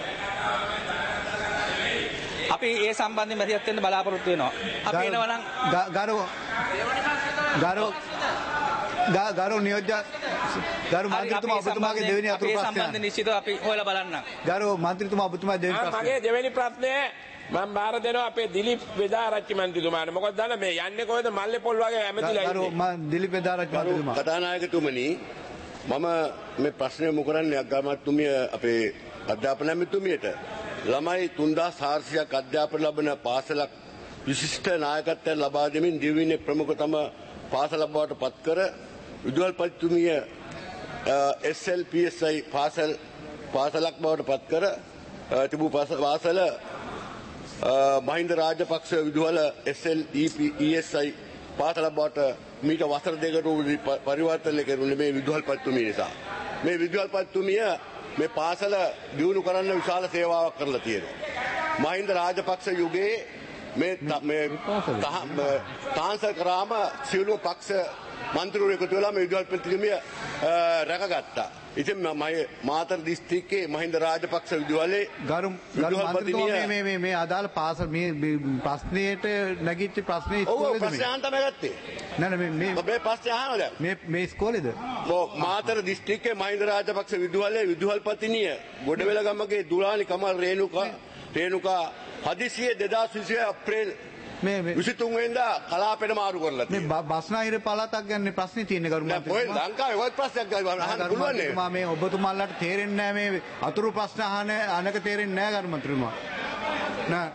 O: අපි ඒ සම්බන්ධයෙන් මැදිහත් වෙන්න බලාපොරොත්තු වෙනවා. අපි එනවා නම්
A: ගරු ගරු ගරු නියෝජ්‍ය ගරු මන්ත්‍රීතුමා ඔබතුමාගේ දෙවෙනි අතුරු ප්‍රශ්නය.
O: ඒ සම්බන්ධයෙන් නිශ්චිතව අපි හොයලා බලන්නම්.
A: ගරු මන්ත්‍රීතුමා ඔබතුමා දෙවෙනි ප්‍රශ්නය.
N: මගේ දෙවෙනි ප්‍රශ්නය මම බාර දෙනවා අපේ දිලිප් බෙදාරච්චි මන්ත්‍රීතුමාට. මොකද දන්න මේ යන්නේ කොහෙද මල්ලේ පොල් වගේ ඇමතිලා ඉන්නේ.
A: ගරු මම දිලිප් බෙදාරච්චි මන්ත්‍රීතුමා.
P: කතානායකතුමනි මම මේ ප්‍රශ්නය යොමු කරන්නේ අග්‍රාමාත්‍යතුමිය අපේ අධ්‍යාපන ඇමතිතුමියට. ළමයි තුන්දාස් හාරසියක් අධ්‍යාපන ලබන පාසලක් විශිෂ්ට නායකත්වයක් ලබා දෙමින් දිවයිනේ ප්‍රමුඛතම පාසල බවට පත් කර විදුහල්පතිතුමිය S L P S I පාසල් පාසලක් බවට පත් කර තිබූ පාසල මහින්ද රාජපක්ෂ විදුහල S L E S I පාසල බවට මීට වසර දෙකකට පරිවර්තනය කෙරුණේ මේ විදුහල්පතිතුමිය නිසා. මේ විදුහල්පතිතුමිය මේ පාසල දියුණු කරන්න විශාල සේවාවක් කරලා තියෙනවා. මහින්ද රාජපක්ෂ යුගයේ මේ මේ තාන්සල් කරාම සියලු පක්ෂ මන්ත්‍රීවරු එකතු වෙලා මේ විදුහල්පතිතුමිය රැකගත්තා. ඉතින් මම මාතර දිස්ත්‍රික්කයේ මහින්ද රාජපක්ෂ විදුහලේ
A: ගරු මන්ත්‍රීතුමා මේ මේ මේ අදාළ පාසල මේ ප්‍රශ්නයට නැගිච්ච ප්‍රශ්නේ ඉස්කෝලේද මේ? ඔව්
P: ප්‍රශ්න අහන්න තමයි ගත්තේ.
A: නෑ නෑ මේ
P: මේ ප්‍රශ්නේ අහනවද?
A: මේ මේ ඉස්කෝලේද?
P: ඔව් මාතර දිස්ත්‍රික්කයේ මහින්ද රාජපක්ෂ විදුහලේ විදුහල්පතිනිය ගොඩවෙලගමගේ දුලානි කමල් රේණුකා රේණුකා හදිසියේ දෙදාස් විසිහය අප්‍රේල්
A: මේ
P: විසිතුන් වෙනිදා කලාපෙට මාරු කරලා
A: තියෙනවා. මේ බස්නාහිර පළාතක් ගැන ප්‍රශ්නේ තියෙන්නේ ගරු මන්ත්‍රීතුමා.
P: ඔය ලංකාවේ ඔය ප්‍රශ්නයක් අහන්න පුළුවන් නේ.
A: මම මේ ඔබතුමාලාට තේරෙන්නේ නැහැ මේ අතුරු ප්‍රශ්න අහන අනක තේරෙන්නේ නැහැ ගරු මන්ත්‍රීතුමා. නෑ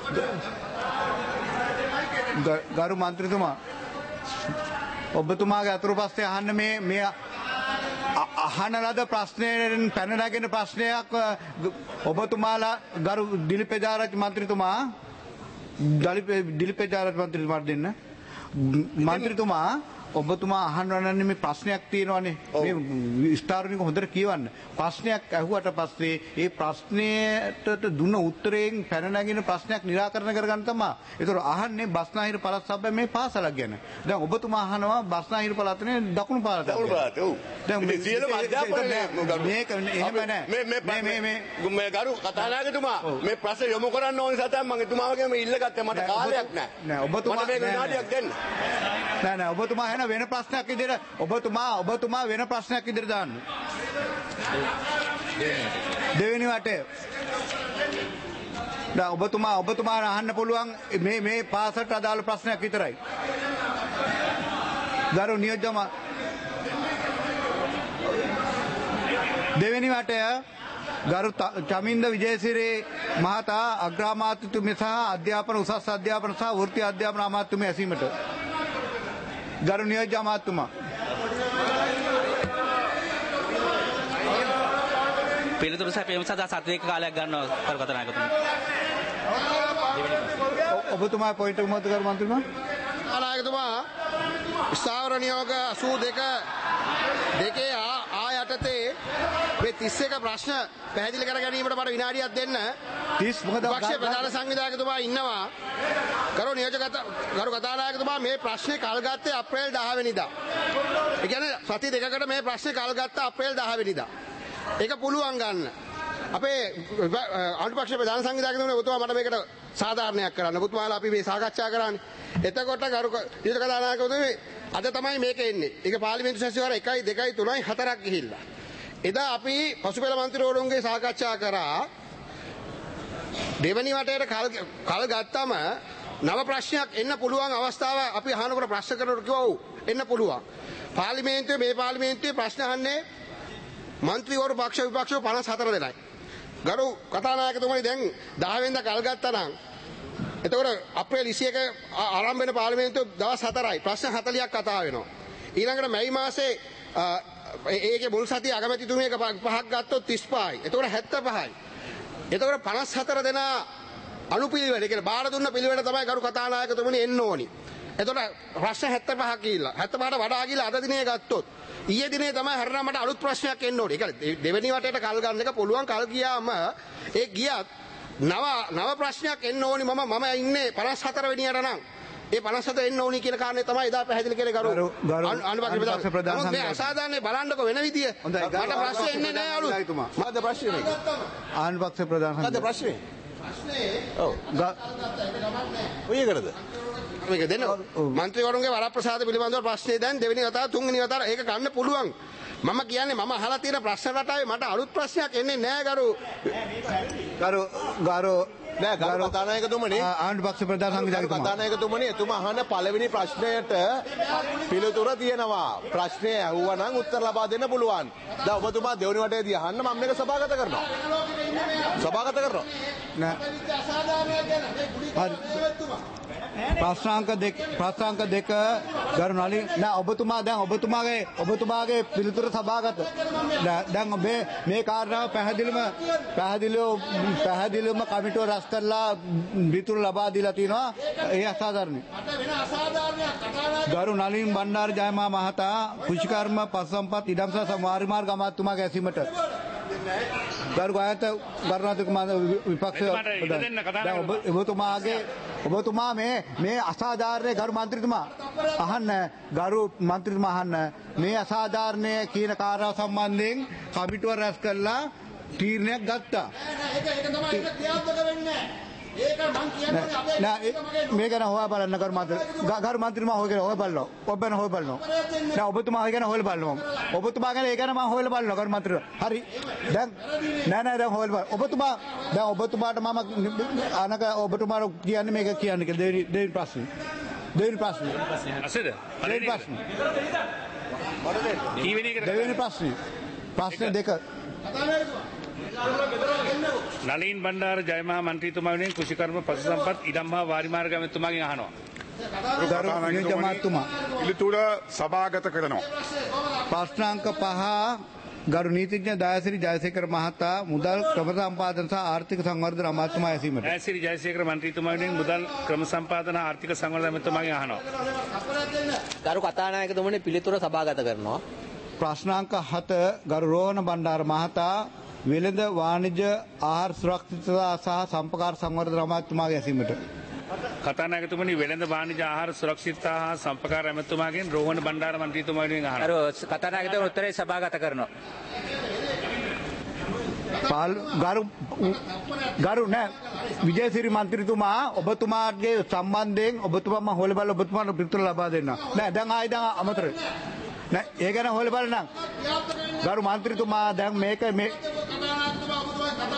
A: ගරු මන්ත්‍රීතුමා ඔබතුමාගේ අතුරු ප්‍රශ්නේ අහන්න මේ මේ අහන ලද ප්‍රශ්නයෙන් පැන නැගෙන ප්‍රශ්නයක් ඔබතුමාලා ගරු දිලිප් බෙදාරච්චි මන්ත්‍රීතුමා දිලිප් බෙදාරච්චි මන්ත්‍රීතුමාට දෙන්න. මන්ත්‍රීතුමා ඔබතුමා අහන්න වනන්නේ මේ ප්‍රශ්නයක් තියෙනවානේ. මේ ස්ථාවරික හොඳට කියවන්න. ප්‍රශ්නයක් ඇහුවට පස්සේ ඒ ප්‍රශ්නයට දුන්න උත්තරයෙන් පැන නැගින ප්‍රශ්නයක් निराකරණය කරගන්න තමයි. ඒතර අහන්නේ බස්නාහිර පළාත් සභාවේ මේ පාසලක් ගැන. දැන් ඔබතුමා අහනවා බස්නාහිර පළාතනේ දකුණු පළාත.
P: දකුණු පළාත. ඔව්.
A: දැන් මේ
P: සියලුම අධ්‍යාපනය
A: මේක එහෙම නැහැ.
P: මේ මේ මේ මේ මේ ගරු කතානායකතුමා මේ ප්‍රශ්න යොමු කරන්න ඕන නිසා තමයි මම එතුමාවගේම ඉල්ලගත්තේ. මට කාලයක් නැහැ.
A: නෑ ඔබතුමා
P: මට මේ විනාඩියක් දෙන්න.
A: නෑ නෑ ඔබතුමා එන වෙන ප්‍රශ්නයක් ඉදිරියට ඔබතුමා ඔබතුමා වෙන ප්‍රශ්නයක් ඉදිරියට දාන්න. දෙවෙනි වටේ. දැන් ඔබතුමා ඔබතුමා අහන්න පුළුවන් මේ මේ පාසලට අදාළ ප්‍රශ්නයක් විතරයි. ගරු නියෝජ්‍යම දෙවෙනි වටය ගරු චමින්ද විජේසිරි මහතා අග්‍රාමාත්‍යතුමිය සහ අධ්‍යාපන උසස් අධ්‍යාපන සහ වෘත්තීය අධ්‍යාපන අමාත්‍යතුමිය ඇසීමට ගරු නියෝජ්‍ය අමාත්‍යතුමා
O: පිළිතුරු සැපයීම සඳහා සතියක කාලයක් ගන්නවා කරු කතානායකතුමා.
A: ඔබතුමා පොයින්ට් එක මොකද කරු මන්ත්‍රීතුමා?
I: කතානායකතුමා ස්ථාවර නියෝග අසූ දෙක දෙකේ ආ යටතේ මේ තිස් එක ප්‍රශ්න පැහැදිලි කර ගැනීමට මට විනාඩියක් දෙන්න.
A: තිස් මොකද
I: පක්ෂ ප්‍රධාන සංවිධායකතුමා ඉන්නවා. ගරු නියෝජක ගරු කතානායකතුමා මේ ප්‍රශ්නේ කල් ගත්තේ අප්‍රේල් දහ වෙනිදා. ඒ කියන්නේ සති දෙකකට මේ ප්‍රශ්නේ කල් ගත්තා අප්‍රේල් දහ වෙනිදා. ඒක පුළුවන් ගන්න. අපේ අනුපක්ෂ ප්‍රධාන සංවිධායකතුමා ඔබතුමා මට මේකට සාධාරණයක් කරන්න. ඔබතුමාලා අපි මේ සාකච්ඡා කරන්නේ. එතකොට ගරු නියෝජක කතානායකතුමා අද තමයි මේක එන්නේ. ඒක පාර්ලිමේන්තු සැසිවාර එකයි දෙකයි තුනයි හතරක් ගිහිල්ලා. එදා අපි පසුපෙළ මන්ත්‍රීවරුන්ගේ සාකච්ඡා කරා දෙවනි වටේට කල් කල් ගත්තම නව ප්‍රශ්නයක් එන්න පුළුවන් අවස්ථාව අපි අහනකොට ප්‍රශ්න කරනකොට කිව්වා ඔව් එන්න පුළුවන්. පාර්ලිමේන්තුවේ මේ පාර්ලිමේන්තුවේ ප්‍රශ්න අහන්නේ මන්ත්‍රීවරු පක්ෂ විපක්ෂව පනස් හතර දෙනයි. ගරු කතානායකතුමනි දැන් දහ වෙනිදා කල් ගත්තා නම් එතකොට අප්‍රේල් විසි එක ආරම්භ වෙන පාර්ලිමේන්තුව දවස් හතරයි ප්‍රශ්න හතලිහක් කතා වෙනවා. ඊළඟට මැයි මාසේ ඒකේ මුල් සතිය අගමැතිතුමියක පහක් ගත්තොත් තිස් පහයි. එතකොට හැත්තෑ පහයි. එතකොට පනස් හතර දෙනා අනුපිළිවෙල. ඒ කියන්නේ බාර දුන්න පිළිවෙල තමයි ගරු කතානායකතුමනි එන්න ඕනි. එතකොට ප්‍රශ්න හැත්තෑපහක් ගිහිල්ලා හැත්තෑපහට වඩා ගිහිල්ලා අද දිනේ ගත්තොත් ඊයේ දිනේ තමයි හරිනම් මට අලුත් ප්‍රශ්නයක් එන්න ඕනේ. ඒ කියන්නේ දෙවෙනි වටේට කල් ගන්න එක පුළුවන්. කල් ගියාම ඒ ගියත් නව නව ප්‍රශ්නයක් එන්න ඕනේ. මම මම ඉන්නේ පනස් හතර වෙනියට නම් ඒ පනස් හතර එන්න ඕනේ කියන කාරණේ තමයි එදා පැහැදිලි කරේ ගරු අනුපක්ෂ ප්‍රධාන මේ අසාධාරණ බලන්නකො වෙන විදිය. මට ප්‍රශ්න එන්නේ නැහැ අලුත්. මොකද ප්‍රශ්නේ මේක?
A: අනුපක්ෂ ප්‍රධාන
I: මොකද ප්‍රශ්නේ? ප්‍රශ්නේ ඔව් ඔයකටද මේක දෙන්න මන්ත්‍රීවරුන්ගේ වරප්‍රසාද පිළිබඳව ප්‍රශ්නේ දැන් දෙවෙනි වතාව තුන්වෙනි වතාව ඒක ගන්න පුළුවන්. මම කියන්නේ මම අහලා තියෙන ප්‍රශ්න රටාවේ මට අලුත් ප්‍රශ්නයක් එන්නේ නැහැ ගරු
A: ගරු ගරු
Q: නෑ ගරු කතානායකතුමනි
A: ආණ්ඩුපක්ෂ ප්‍රධාන සංවිධායකතුමා
Q: කතානායකතුමනි එතුමා අහන පළවෙනි ප්‍රශ්නයට පිළිතුර තියෙනවා. ප්‍රශ්නේ ඇහුවා නම් උත්තර ලබා දෙන්න පුළුවන්. දැන් ඔබතුමා දෙවෙනි වටේදී අහන්න මම මේක සභාගත කරනවා. සභාගත කරනවා.
A: නෑ ප්‍රශ්නාංක දෙක ප්‍රශ්නාංක දෙක ගරු නලින් නෑ ඔබතුමා දැන් ඔබතුමාගේ ඔබතුමාගේ පිළිතුර සභාගත දැන් මේ මේ කාරණාව පැහැදිලිම පැහැදිලිව පැහැදිලිවම කමිටුව රැස් කරලා පිළිතුරු ලබා දීලා තිනවා. ඒ අසාධාරණයි. ගරු නලින් බණ්ඩාර ජයමා මහතා කෘෂිකර්ම පසුසම්පත් ඉඩම් සහ සමාරි මාර්ග අමාත්‍යතුමාගේ ඇසීමට ගරු ගායත ගරුනාථ විපක්ෂ ඔබතුමාගේ ඔබතුමා මේ මේ අසාධාරණ ගරු මන්ත්‍රීතුමා අහන්න ගරු මන්ත්‍රීතුමා අහන්න මේ අසාධාරණ කියන කාර්යය සම්බන්ධයෙන් කමිටුව රැස් කළා තීරණයක් ගත්තා. ඒක ඒක තමයි ක්‍රියාත්මක වෙන්නේ. ඒක මං කියන්නේ අපේ මේක න හොයා බලන්න ගරු මන්ත්‍රී ගරු මන්ත්‍රීතුමා හොයගෙන හොය බලනවා. ඔබන හොය බලනවා. දැන් ඔබතුමා හොයගෙන හොය බලනවා. ඔබතුමා ගැන ඒ ගැන මම හොයලා බලනවා ගරු මන්ත්‍රී. හරි. දැන් නෑ නෑ දැන් හොයලා බලන්න. ඔබතුමා දැන් ඔබතුමාට මම අනක ඔබතුමාට කියන්නේ මේක කියන්නේ කියලා දෙවෙනි දෙවෙනි ප්‍රශ්නේ. දෙවෙනි ප්‍රශ්නේ. අසද? දෙවෙනි ප්‍රශ්නේ. දෙවෙනි ප්‍රශ්නේ. ප්‍රශ්න දෙක.
R: නලින් බණ්ඩාර ජයමහා මන්ත්‍රීතුමා වෙනුවෙන් කෘෂිකර්ම පසුසම්පත් ඉඩම් හා වාරි මාර්ග ඇමතුමාගෙන් අහනවා.
S: පිළිතුර සභාගත කරනවා.
A: ප්‍රශ්නාංක පහ ගරු නීතිඥ දයාසිරි ජයසේකර මහතා මුදල් ක්‍රම සම්පාදන සහ ආර්ථික සංවර්ධන අමාත්‍යතුමා ඇසීමට.
R: දයාසිරි ජයසේකර මන්ත්‍රීතුමා වෙනුවෙන් මුදල් ක්‍රම සම්පාදන ආර්ථික සංවර්ධන ඇමතුමාගෙන් අහනවා.
K: ගරු කතානායකතුමනි පිළිතුර සභාගත කරනවා.
A: ප්‍රශ්නාංක හත ගරු රෝහණ බණ්ඩාර මහතා වෙළඳ වාණිජ්‍ය ආහාර සුරක්ෂිතතා සහ සම්පකාර සංවර්ධන අමාත්‍යතුමාගේ ඇසීමට.
R: කතානායකතුමනි වෙළඳ වාණිජ්‍ය ආහාර සුරක්ෂිතතා හා සම්පකාර ඇමතුමාගෙන් රෝහණ බණ්ඩාර මන්ත්‍රීතුමා වෙනුවෙන් අහනවා.
O: ගරු කතානායකතුමනි උත්තරේ සභාගත කරනවා.
A: පාල් ගරු ගරු නෑ විජේසිරි මන්ත්‍රීතුමා ඔබතුමාගේ සම්බන්ධයෙන් ඔබතුමාම හොල බල ඔබතුමාට පිළිතුරු ලබා දෙන්න. නෑ දැන් ආයි දැන් අමතර නෑ ඒ ගැන හොල බලන්න. ගරු මන්ත්‍රීතුමා දැන් මේක මේ